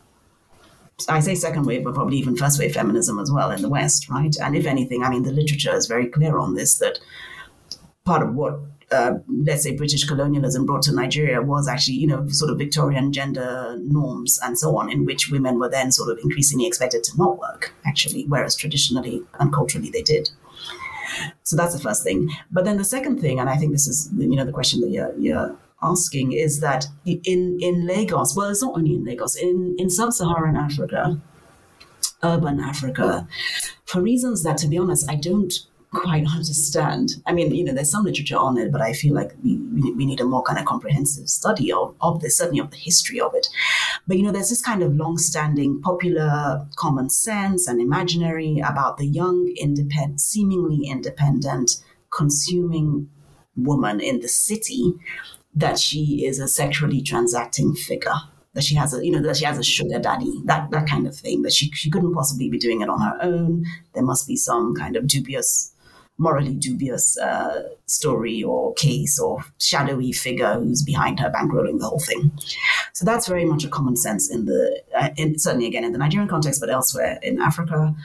I say second wave, but probably even first wave feminism as well in the West, right? And if anything, the literature is very clear on this, that part of what, let's say, British colonialism brought to Nigeria was actually, sort of Victorian gender norms and so on, in which women were then sort of increasingly expected to not work, actually, whereas traditionally and culturally they did. So that's the first thing. But then the second thing, and I think this is, the question that you're asking, is that in Lagos, well, it's not only in Lagos, in sub-Saharan Africa, urban Africa, for reasons that, to be honest, I don't quite understand. There's some literature on it, but I feel like we need a more kind of comprehensive study of this, certainly of the history of it. But, there's this kind of long-standing popular common sense and imaginary about the young, seemingly independent, consuming woman in the city, that she is a sexually transacting figure, that she has a sugar daddy, that kind of thing, that she couldn't possibly be doing it on her own. There must be some kind of morally dubious story or case or shadowy figure who's behind her bankrolling the whole thing. So that's very much a common sense certainly again in the Nigerian context, but elsewhere in Africa.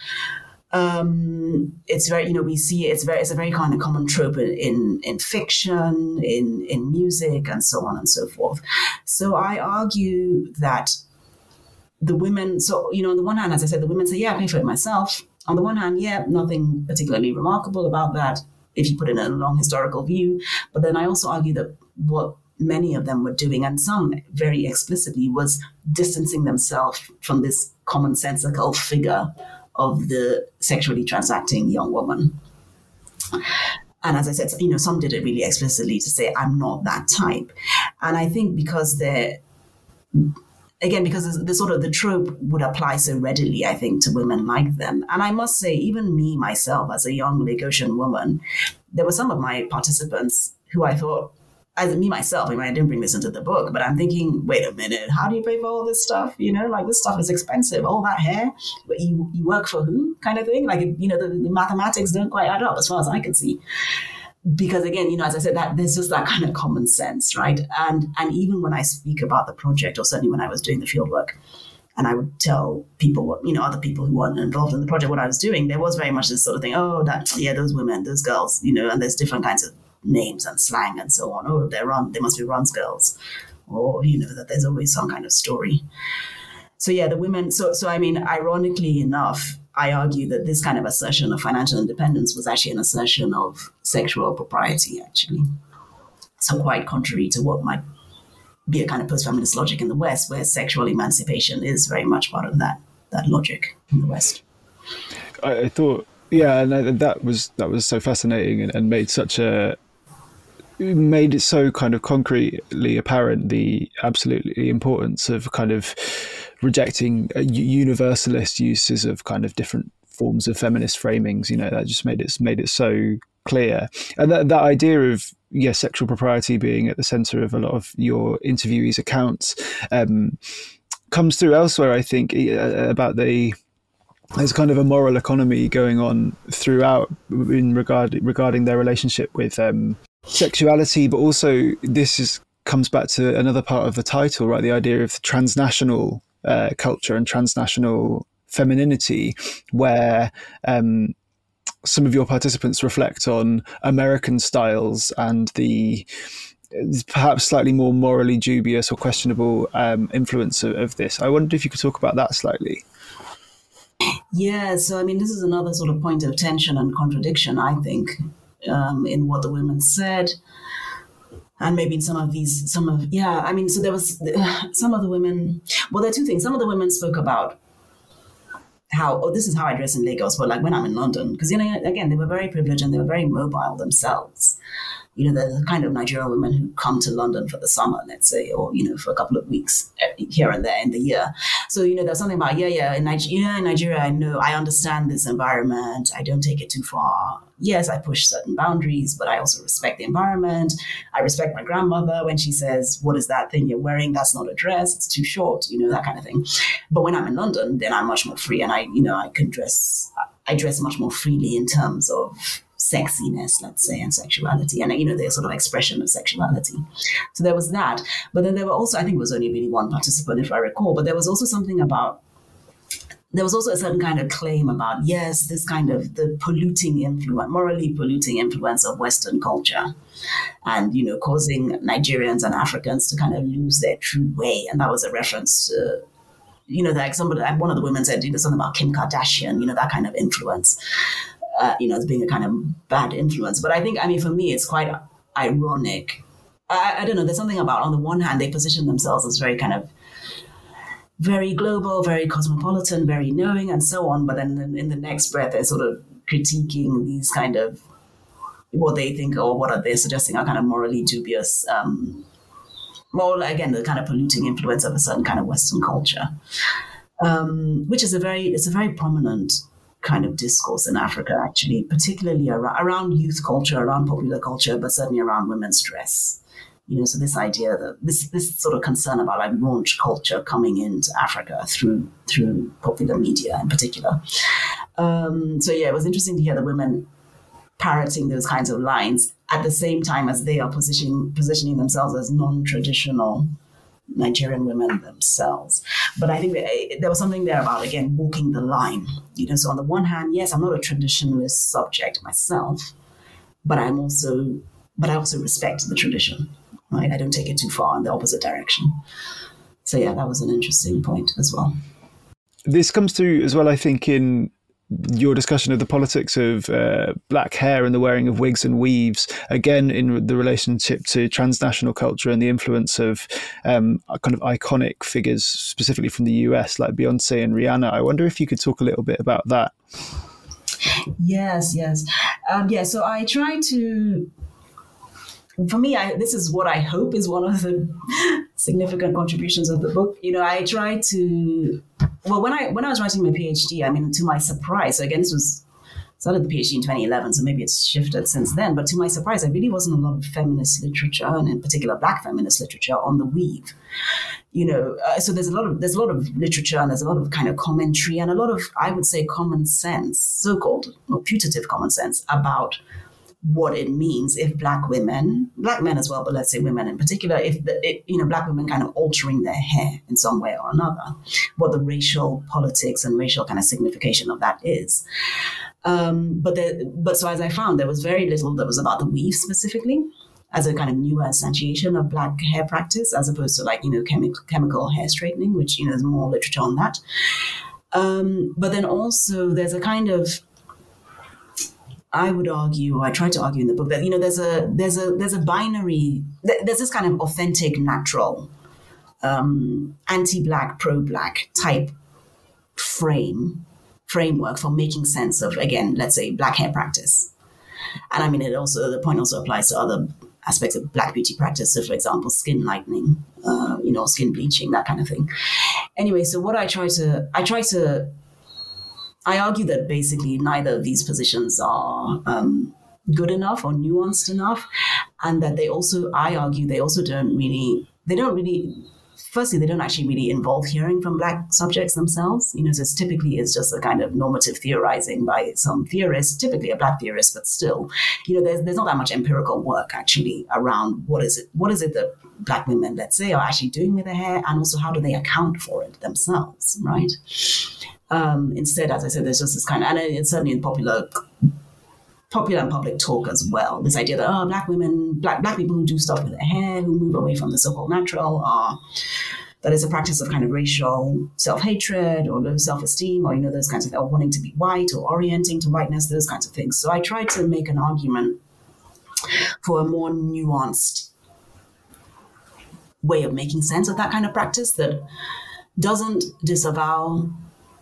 It's very, we see it's a very kind of common trope in fiction, in music, and so on and so forth. So I argue that the women, on the one hand, as I said, the women say, yeah, I pay for it myself. On the one hand, yeah, nothing particularly remarkable about that if you put it in a long historical view. But then I also argue that what many of them were doing, and some very explicitly, was distancing themselves from this commonsensical figure of the sexually transacting young woman. And as I said, some did it really explicitly to say, I'm not that type. And I think because the trope would apply so readily, I think, to women like them. And I must say, even me, myself, as a young Lagosian woman, there were some of my participants who I thought, as me myself, I didn't bring this into the book, but I'm thinking, wait a minute, how do you pay for all this stuff? This stuff is expensive, all that hair, but you work for who kind of thing? The mathematics don't quite add up as far as I can see. Because again, as I said, that there's just that kind of common sense, right? And even when I speak about the project, or certainly when I was doing the fieldwork, and I would tell people what, other people who weren't involved in the project, what I was doing, there was very much this sort of thing, those women, those girls, and there's different kinds of names and slang and so on. Oh, they must be Ron's girls. Or, that there's always some kind of story. So yeah, the women, ironically enough, I argue that this kind of assertion of financial independence was actually an assertion of sexual propriety, actually. So quite contrary to what might be a kind of post-feminist logic in the West, where sexual emancipation is very much part of that logic in the West. I thought Yeah, and that was so fascinating, and made it so kind of concretely apparent the absolutely importance of kind of rejecting universalist uses of kind of different forms of feminist framings. You know, that just made it so clear. And that idea of sexual propriety being at the center of a lot of your interviewees' accounts comes through elsewhere, I think, about there's kind of a moral economy going on throughout regarding their relationship with sexuality, but also comes back to another part of the title, right? The idea of transnational culture and transnational femininity, where some of your participants reflect on American styles and the perhaps slightly more morally dubious or questionable influence of this. I wondered if you could talk about that slightly. Yeah, so I mean, this is another sort of point of tension and contradiction, I think, in what the women said. And maybe in so there was some of the women, well, there are two things. Some of the women spoke about how, this is how I dress in Lagos, but like when I'm in London, because, again, they were very privileged and they were very mobile themselves. The kind of Nigerian women who come to London for the summer, let's say, or, for a couple of weeks here and there in the year. So, there's something about, in Nigeria, I understand this environment. I don't take it too far. Yes, I push certain boundaries, but I also respect the environment. I respect my grandmother when she says, what is that thing you're wearing? That's not a dress. It's too short, that kind of thing. But when I'm in London, then I'm much more free, and I dress much more freely in terms of sexiness, let's say, and sexuality, and their sort of expression of sexuality. So there was that. But then there were also, I think it was only really one participant, if I recall, but there was also a certain kind of claim about, yes, this kind of the morally polluting influence of Western culture, and causing Nigerians and Africans to kind of lose their true way. And that was a reference to, like one of the women said, something about Kim Kardashian, that kind of influence. As being a kind of bad influence. But I think, for me, it's quite ironic. I don't know, there's something about, on the one hand, they position themselves as very kind of, very global, very cosmopolitan, very knowing, and so on. But then in the next breath, they're sort of critiquing these kind of, what they think, or what are they suggesting are kind of morally dubious, again, the kind of polluting influence of a certain kind of Western culture, which is a very prominent kind of discourse in Africa, actually, particularly around youth culture, around popular culture, but certainly around women's dress. So this idea that this sort of concern about like raunch culture coming into Africa through popular media in particular. It was interesting to hear the women parroting those kinds of lines at the same time as they are positioning themselves as non-traditional Nigerian women themselves. But I think there was something there about, again, walking the line. So on the one hand, yes, I'm not a traditionalist subject myself, but I also respect the tradition, right? I don't take it too far in the opposite direction. So yeah, that was an interesting point as well. This comes through as well, I think, in your discussion of the politics of black hair and the wearing of wigs and weaves, again, in the relationship to transnational culture and the influence of kind of iconic figures, specifically from the US, like Beyonce and Rihanna. I wonder if you could talk a little bit about that. Yes. So I try to, for me, this is what I hope is one of the significant contributions of the book. I try to, when I was writing my PhD, to my surprise, so again, started the PhD in 2011, so maybe it's shifted since then, but to my surprise, there really wasn't a lot of feminist literature, and in particular Black feminist literature, on the weave. So there's a lot of literature, and there's a lot of kind of commentary, and a lot of, I would say, common sense, so-called or putative common sense about what it means if black men as well, but let's say women in particular, if black women kind of altering their hair in some way or another, what the racial politics and racial kind of signification of that is. But so as I found, there was very little that was about the weave specifically as a kind of newer instantiation of black hair practice, as opposed to like, chemical hair straightening, which, there's more literature on that. But then also there's a kind of, I would argue, or I try to argue in the book, that there's a binary. There's this kind of authentic, natural, anti-black, pro-black type frame framework for making sense of, again, let's say black hair practice. And I mean, the point also applies to other aspects of black beauty practice. So for example, skin lightening, skin bleaching, that kind of thing. Anyway, so what I argue that basically neither of these positions are good enough or nuanced enough. And that they don't actually really involve hearing from black subjects themselves. So it's just a kind of normative theorizing by some theorist, typically a black theorist, but still, there's not that much empirical work actually around what is it that black women, let's say, are actually doing with their hair, and also how do they account for it themselves, right? Instead, as I said, there's just this kind of, and it's certainly in popular and public talk as well, this idea that black people who do stuff with their hair, who move away from the so-called natural, that is a practice of kind of racial self-hatred or low self-esteem, or those kinds of, or wanting to be white or orienting to whiteness, those kinds of things. So I try to make an argument for a more nuanced way of making sense of that kind of practice that doesn't disavow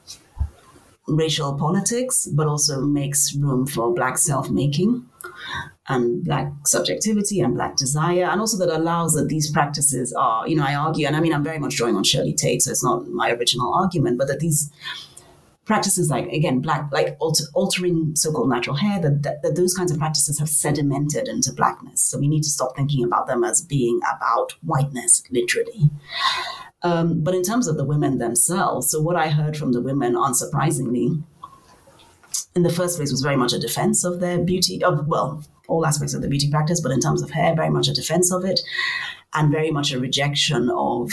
racial politics, but also makes room for black self-making and black subjectivity and black desire, and also that allows that these practices are, I argue, and I mean, I'm very much drawing on Shirley Tate, so it's not my original argument, but that these practices like, again, altering so-called natural hair, that those kinds of practices have sedimented into blackness. So we need to stop thinking about them as being about whiteness, literally. But in terms of the women themselves, so what I heard from the women, unsurprisingly, in the first place was very much a defense of their beauty, all aspects of the beauty practice, but in terms of hair, very much a defense of it, and very much a rejection of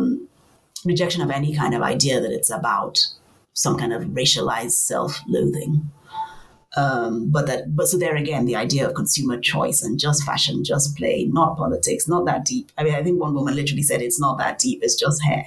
any kind of idea that it's about some kind of racialized self-loathing. But so there again, the idea of consumer choice and just fashion, just play, not politics, not that deep. I mean, I think one woman literally said it's not that deep, it's just hair,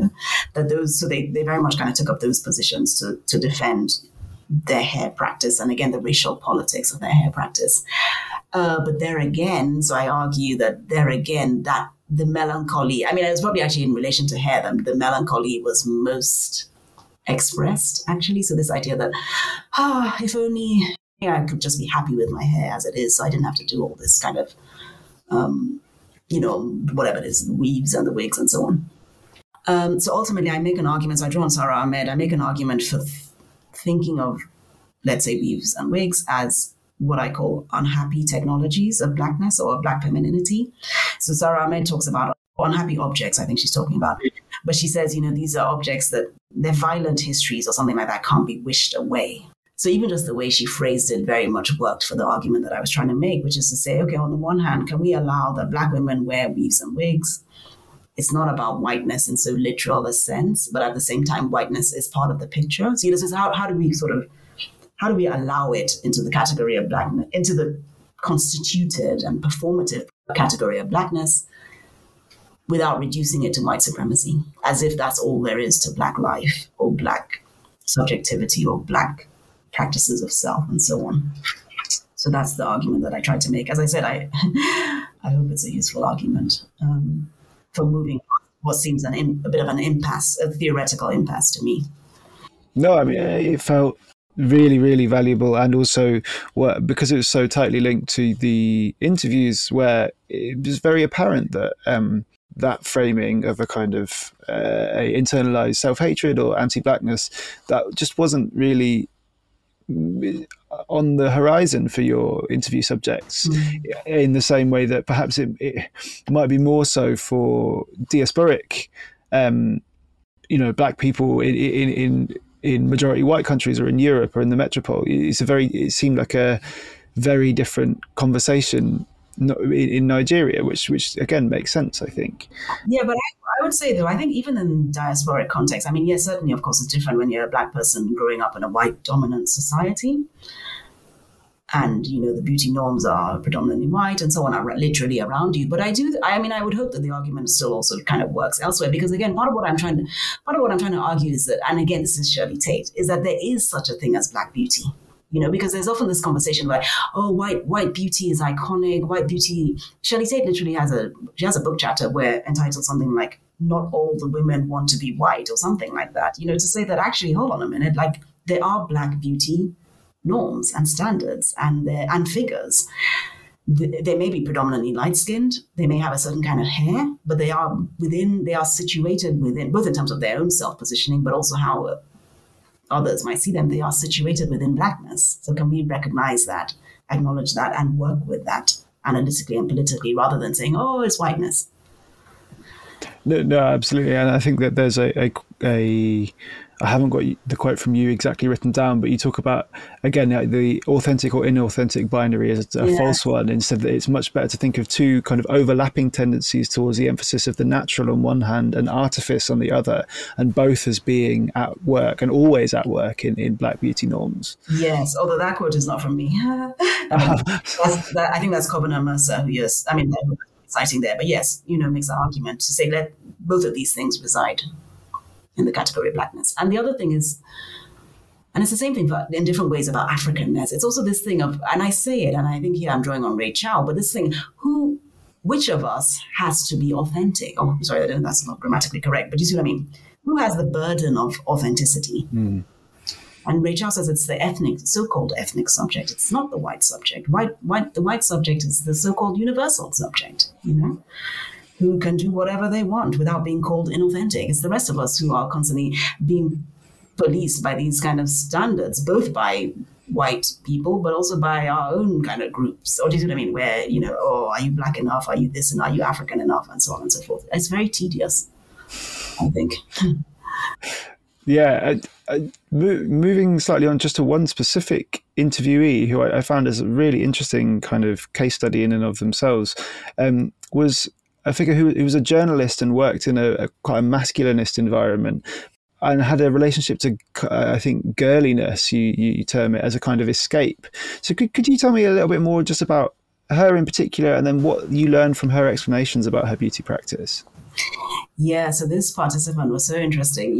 so they very much kind of took up those positions to defend their hair practice, and again, the racial politics of their hair practice. But there again, so I argue that there again, that the melancholy, I mean, it was probably actually in relation to hair, the melancholy was most expressed, actually. So this idea that, if only I could just be happy with my hair as it is, so I didn't have to do all this kind of, whatever it is, the weaves and the wigs and so on. So ultimately, I make an argument, so I draw on Sara Ahmed, I make an argument for thinking of, let's say, weaves and wigs as what I call unhappy technologies of blackness or black femininity. So Sara Ahmed talks about unhappy objects, I think she's talking about. But she says, these are objects that their violent histories or something like that can't be wished away. So even just the way she phrased it very much worked for the argument that I was trying to make, which is to say, okay, on the one hand, can we allow that black women wear weaves and wigs? It's not about whiteness in so literal a sense, but at the same time, whiteness is part of the picture. So this is how do we allow it into the category of blackness, into the constituted and performative category of blackness, without reducing it to white supremacy, as if that's all there is to black life or black subjectivity or black practices of self and so on. So that's the argument that I tried to make. As I said, I hope it's a useful argument for moving what seems a bit of an impasse, a theoretical impasse to me. No, I mean, it felt really, really valuable, and also because it was so tightly linked to the interviews, where it was very apparent that that framing of a kind of a internalized self-hatred or anti-blackness, that just wasn't really on the horizon for your interview subjects, in the same way that perhaps it might be more so for diasporic, black people in majority white countries or in Europe or in the metropole. It seemed like a very different conversation in Nigeria, which again makes sense, I think. Yeah, but I would say, though, I think even in diasporic context, I mean, yes, certainly, of course, it's different when you're a black person growing up in a white dominant society. And, the beauty norms are predominantly white and so on, are literally around you. But I would hope that the argument still also kind of works elsewhere, because again, part of what I'm trying to argue is that, and again, this is Shirley Tate, is that there is such a thing as black beauty. Because there's often this conversation where, white beauty is iconic, white beauty. Shirley Tate literally has a book chapter entitled something like, "Not all the women want to be white," or something like that. To say that actually, hold on a minute, like there are Black beauty norms and standards and figures. They may be predominantly light-skinned, they may have a certain kind of hair, but they are situated within, both in terms of their own self-positioning, but also how others might see them, they are situated within Blackness. So can we recognize that, acknowledge that, and work with that analytically and politically, rather than saying, oh, it's whiteness? No, absolutely. And I think that there's I haven't got the quote from you exactly written down, but you talk about, again, the authentic or inauthentic binary as a false one. Instead, that it's much better to think of two kind of overlapping tendencies towards the emphasis of the natural on one hand and artifice on the other, and both as being at work and always at work in Black beauty norms. Yes, although that quote is not from me. I think that's Kobana Mercer, citing there. But yes, makes the argument to say let both of these things reside in the category of Blackness. And the other thing is, and it's the same thing in different ways about Africanness, it's also this thing of, and I say it, and I think here I'm drawing on Ray Chow, but this thing, which of us has to be authentic? Oh, sorry, that's not grammatically correct, but you see what I mean? Who has the burden of authenticity? And Ray Chow says it's the so-called ethnic subject. It's not the white subject. The white subject is the so-called universal subject, who can do whatever they want without being called inauthentic. It's the rest of us who are constantly being policed by these kind of standards, both by white people, but also by our own kind of groups. Or do you see what I mean? Where, are you Black enough? Are you this? And are you African enough? And so on and so forth. It's very tedious, I think. Yeah. Moving slightly on just to one specific interviewee who I found as a really interesting kind of case study in and of themselves, was a figure who was a journalist and worked in a quite a masculinist environment and had a relationship to, I think, girliness, you term it, as a kind of escape. So could you tell me a little bit more just about her in particular, and then what you learned from her explanations about her beauty practice? Yeah, so this participant was so interesting.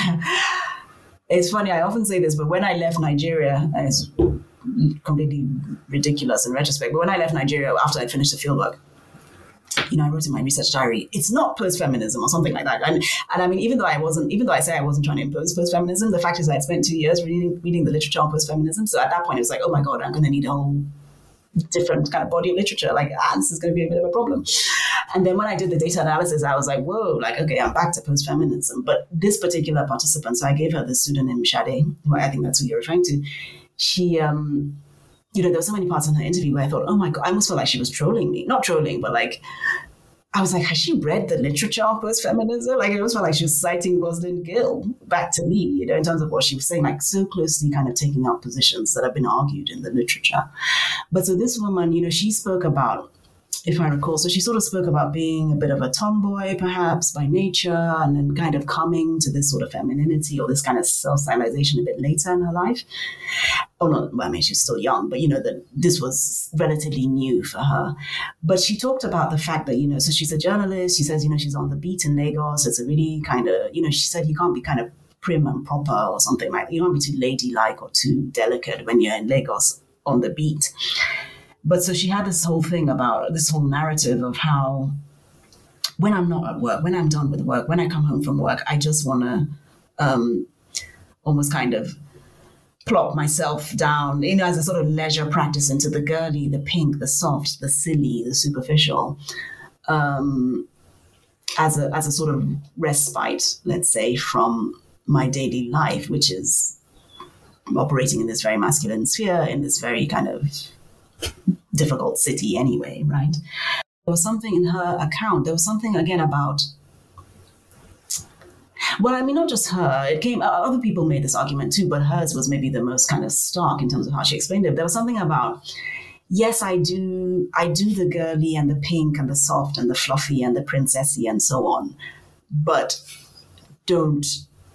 It's funny, I often say this, but when I left Nigeria, it's completely ridiculous in retrospect, but when I left Nigeria after I'd finished the fieldwork, I wrote in my research diary, it's not post-feminism or something like that. And I mean, even though I say I wasn't trying to impose post-feminism, the fact is I had spent 2 years reading the literature on post-feminism. So at that point, it was like, oh my God, I'm going to need a whole different kind of body of literature. Like, this is going to be a bit of a problem. And then when I did the data analysis, I was like, whoa, okay, I'm back to post-feminism. But this particular participant, so I gave her the pseudonym Sade, who I think that's who you're referring to. She, there were so many parts in her interview where I thought, oh my God, I almost felt like she was trolling me. Not trolling, but I was like, has she read the literature on post-feminism? It almost felt like she was citing Rosalind Gill back to me, in terms of what she was saying, so closely kind of taking up positions that have been argued in the literature. But so this woman, she spoke about, if I recall, so she sort of spoke about being a bit of a tomboy, perhaps, by nature, and then kind of coming to this sort of femininity or this kind of self-stylization a bit later in her life. Oh, no, I mean, she's still young, but, that this was relatively new for her. But she talked about the fact that, so she's a journalist. She says, she's on the beat in Lagos. It's a really kind of, she said you can't be kind of prim and proper or something like that. You can't be too ladylike or too delicate when you're in Lagos on the beat. But so she had this whole thing about this whole narrative of how when I'm not at work, when I'm done with work, when I come home from work, I just want to almost kind of plop myself down, as a sort of leisure practice into the girly, the pink, the soft, the silly, the superficial, as a sort of respite, let's say, from my daily life, which is operating in this very masculine sphere, in this very kind of difficult city anyway, right? There was something in her account. There was something, again, about, well, I mean, not just her. It came, other people made this argument too, but hers was maybe the most kind of stark in terms of how she explained it. There was something about, yes, I do the girly and the pink and the soft and the fluffy and the princessy and so on, but don't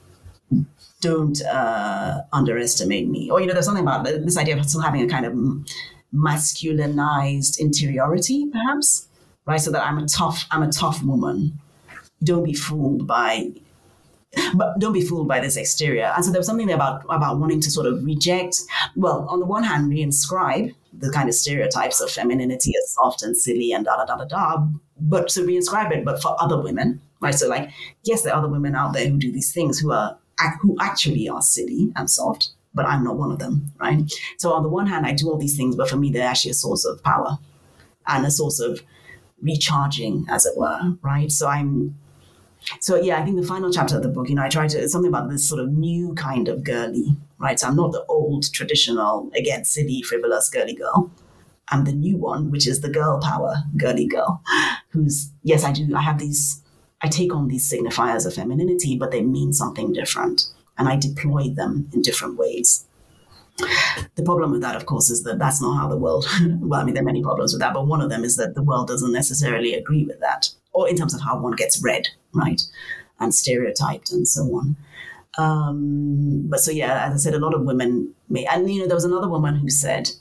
underestimate me. Or, there's something about this idea of still having a kind of masculinized interiority, perhaps, right? So that I'm a tough woman. Don't be fooled by this exterior. And so there was something about wanting to sort of reject, well, on the one hand, reinscribe the kind of stereotypes of femininity as soft and silly and but to reinscribe it, but for other women, right? So yes, there are other women out there who do these things who actually are silly and soft, but I'm not one of them, right? So on the one hand, I do all these things, but for me, they're actually a source of power and a source of recharging, as it were, right? So I think the final chapter of the book, I try to, it's something about this sort of new kind of girly, right? So I'm not the old, traditional, again, silly, frivolous girly girl. I'm the new one, which is the girl power girly girl, who's, yes, I take on these signifiers of femininity, but they mean something different. And I deploy them in different ways. The problem with that, of course, is that that's not how the world, well, I mean, there are many problems with that, but one of them is that the world doesn't necessarily agree with that, or in terms of how one gets read, right? And stereotyped and so on. But so, yeah, as I said, a lot of women may, and, there was another woman who said,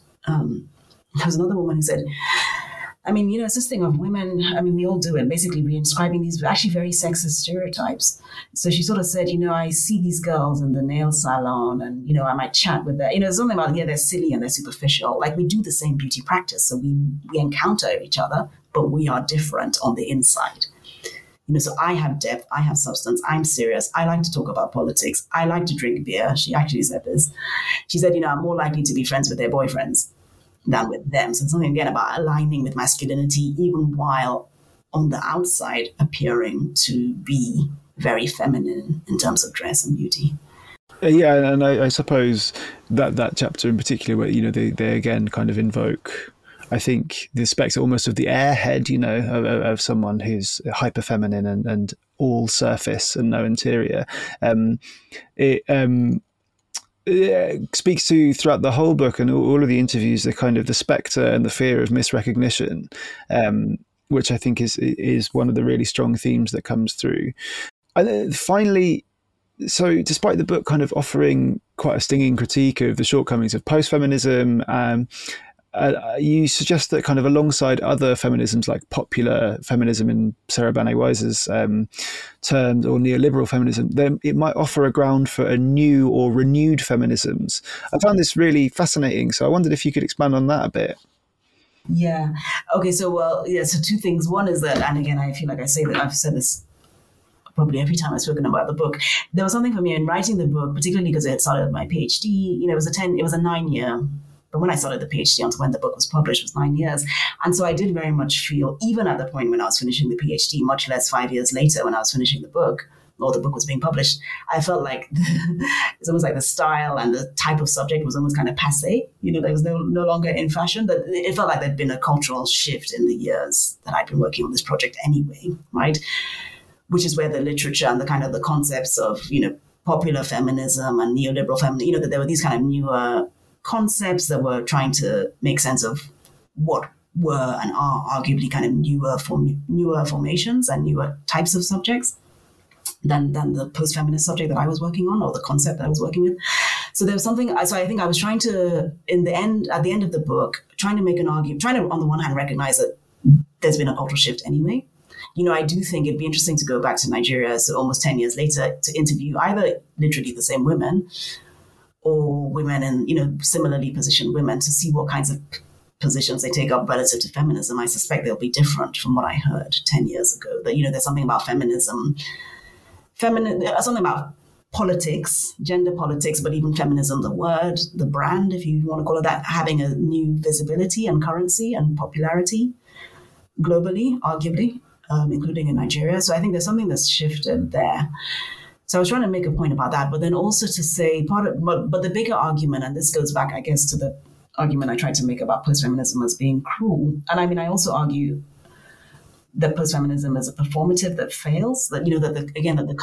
I mean, it's this thing of women, I mean, we all do it, basically reinscribing these actually very sexist stereotypes. So she sort of said, I see these girls in the nail salon and, I might chat with them. Something about, they're silly and they're superficial. Like we do the same beauty practice. So we encounter each other, but we are different on the inside. So I have depth, I have substance, I'm serious. I like to talk about politics. I like to drink beer. She actually said this. She said, I'm more likely to be friends with their boyfriends than with them. So it's something, again, about aligning with masculinity, even while on the outside appearing to be very feminine in terms of dress and beauty. Yeah, and I suppose that chapter in particular where, they again kind of invoke, I think, the spectre almost of the airhead, of someone who's hyper feminine and all surface and no interior. It speaks to throughout the whole book and all of the interviews, the kind of the spectre and the fear of misrecognition, which I think is one of the really strong themes that comes through. And finally, so despite the book kind of offering quite a stinging critique of the shortcomings of post-feminism, you suggest that kind of alongside other feminisms like popular feminism in Sarah Banet-Weiss's terms, or neoliberal feminism, then it might offer a ground for a new or renewed feminisms. I found this really fascinating, so I wondered if you could expand on that a bit. Yeah. Okay. So, so two things. One is that, and again, I feel like I say that I've said this probably every time I've spoken about the book. There was something for me in writing the book, particularly because I had started my PhD. It was a 9-year. But when I started the PhD until when the book was published was 9 years. And so I did very much feel, even at the point when I was finishing the PhD, much less 5 years later when I was finishing the book, or the book was being published, I felt like it's almost like the style and the type of subject was almost kind of passé. There was no longer in fashion. But it felt like there'd been a cultural shift in the years that I'd been working on this project anyway, right? Which is where the literature and the kind of the concepts of, popular feminism and neoliberal feminism, that there were these kind of newer concepts that were trying to make sense of what were and are arguably kind of newer formations and newer types of subjects than the post-feminist subject that I was working on, or the concept that I was working with. So there was something, so I think I was trying to, at the end of the book, trying to make an argument, trying to, on the one hand, recognize that there's been a cultural shift anyway. I do think it'd be interesting to go back to Nigeria, so almost 10 years later, to interview either literally the same women or women and, similarly positioned women, to see what kinds of positions they take up relative to feminism. I suspect they'll be different from what I heard 10 years ago. That, there's something about feminism, something about politics, gender politics, but even feminism, the word, the brand, if you want to call it that, having a new visibility and currency and popularity globally, arguably, including in Nigeria. So I think there's something that's shifted there. So I was trying to make a point about that, but then also to say but the bigger argument, and this goes back, I guess, to the argument I tried to make about post-feminism as being cruel. And I mean, I also argue that post-feminism is a performative that fails, that, that the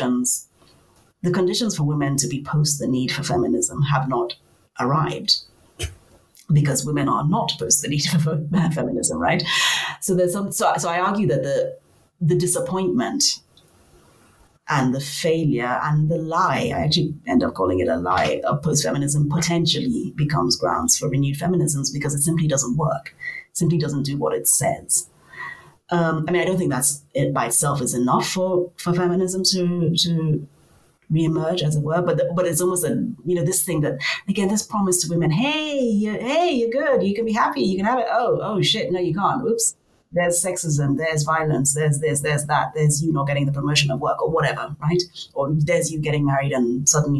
conditions for women to be post the need for feminism have not arrived, because women are not post the need for feminism, right? So there's so I argue that the disappointment and the failure and the lie, I actually end up calling it a lie, of post-feminism potentially becomes grounds for renewed feminisms, because it simply doesn't work. It simply doesn't do what it says. I don't think that's it by itself is enough for feminism to reemerge, as it were. But it's almost this thing that, again, this promise to women, hey, you're good, you can be happy, you can have it. Oh shit, no, you can't. Oops. There's sexism, there's violence, there's this, there's that, there's you not getting the promotion at work or whatever, right? Or there's you getting married and suddenly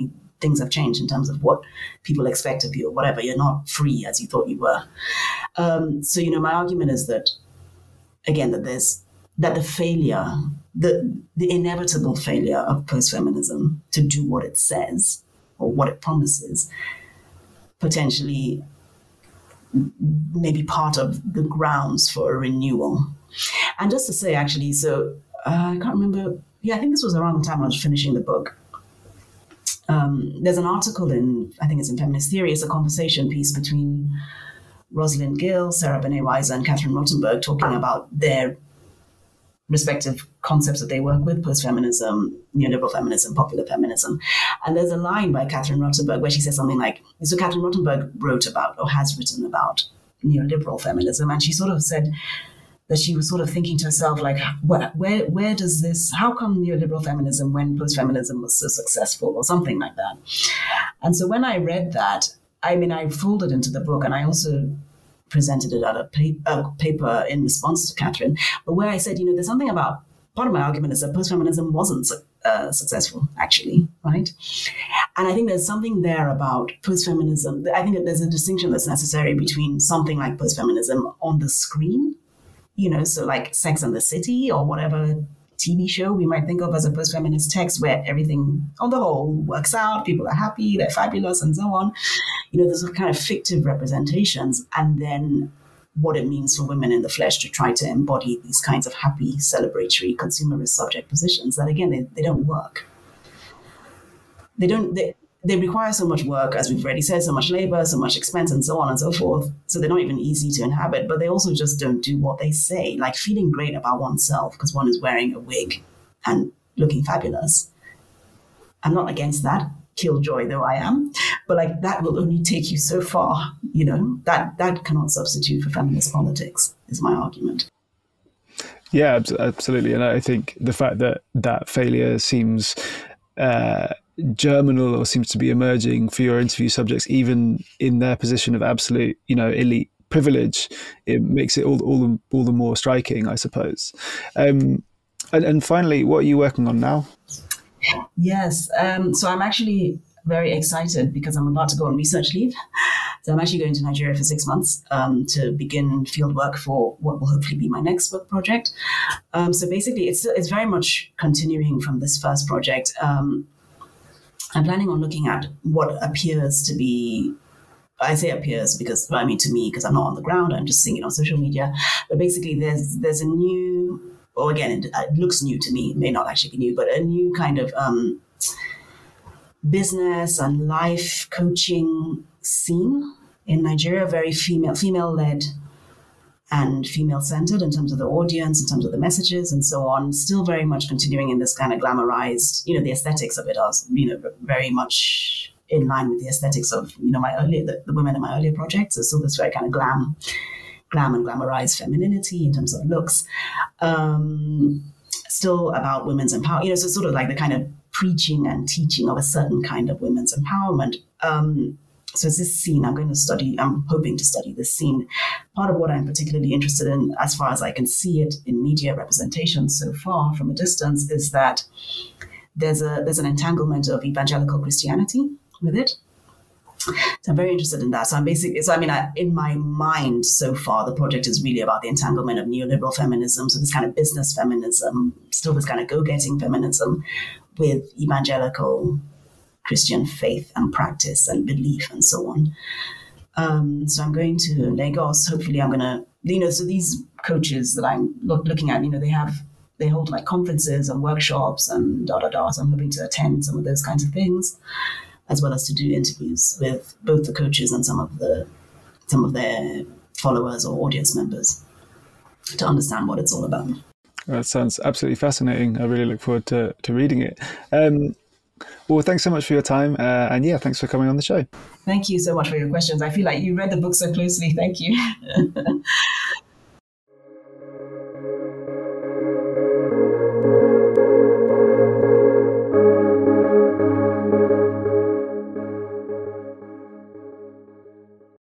things have changed in terms of what people expect of you or whatever. You're not free as you thought you were. So, my argument is that, again, that the failure, the inevitable failure of post-feminism to do what it says or what it promises, potentially maybe part of the grounds for a renewal. And just to say, actually, so I can't remember. Yeah, I think this was around the time I was finishing the book. There's an article I think it's in Feminist Theory. It's a conversation piece between Rosalind Gill, Sarah Benet-Weiser, and Catherine Rothenberg talking about their respective concepts that they work with: post-feminism, neoliberal feminism, popular feminism. And there's a line by Catherine Rothenberg where she says something like, so Catherine Rothenberg wrote about, or has written about, neoliberal feminism. And she sort of said that she was sort of thinking to herself, like, where does this, how come neoliberal feminism when post-feminism was so successful, or something like that. And so when I read that, I folded into the book, and I also presented it at a paper in response to Catherine, but where I said, there's something about, part of my argument is that post-feminism wasn't successful, actually, right? And I think there's something there about post-feminism. I think that there's a distinction that's necessary between something like post-feminism on the screen, so like Sex and the City or whatever TV show we might think of as a post-feminist text, where everything on the whole works out, people are happy, they're fabulous, and so on. There's kind of fictive representations, and then what it means for women in the flesh to try to embody these kinds of happy, celebratory, consumerist subject positions that, again, they don't work. They require so much work, as we've already said, so much labor, so much expense, and so on and so forth. So they're not even easy to inhabit, but they also just don't do what they say, like feeling great about oneself because one is wearing a wig and looking fabulous. I'm not against that, killjoy though I am, but like that will only take you so far, that cannot substitute for feminist politics, is my argument. Yeah, absolutely. And I think the fact that failure seems germinal, or seems to be emerging for your interview subjects, even in their position of absolute, elite privilege, it makes it all the more striking, I suppose. And finally, what are you working on now? Yes, so I'm actually very excited because I'm about to go on research leave. So I'm actually going to Nigeria for 6 months to begin field work for what will hopefully be my next book project. So basically, it's very much continuing from this first project. I'm planning on looking at what appears to be, I say appears because, to me, because I'm not on the ground, I'm just seeing it on social media. But basically, there's a new, or again, it looks new to me, it may not actually be new, but a new kind of business and life coaching scene in Nigeria, very female-led and female-centered in terms of the audience, in terms of the messages and so on, still very much continuing in this kind of glamorized, the aesthetics of it are, very much in line with the aesthetics of, the women in my earlier projects. So still this very kind of glam and glamorized femininity in terms of looks. Still about women's empowerment, so sort of like the kind of preaching and teaching of a certain kind of women's empowerment. So it's this scene I'm hoping to study this scene. Part of what I'm particularly interested in, as far as I can see it in media representation so far from a distance, is that there's an entanglement of evangelical Christianity with it. So I'm very interested in that. So in my mind so far, the project is really about the entanglement of neoliberal feminism, so this kind of business feminism, still this kind of go-getting feminism, with evangelical Christian faith and practice and belief and so on. So I'm going to Lagos. Hopefully I'm going to, so these coaches that I'm looking at, they hold like conferences and workshops and So I'm hoping to attend some of those kinds of things, as well as to do interviews with both the coaches and some of their followers or audience members to understand what it's all about. That sounds absolutely fascinating. I really look forward to reading it. Well, thanks so much for your time. And thanks for coming on the show. Thank you so much for your questions. I feel like you read the book so closely. Thank you.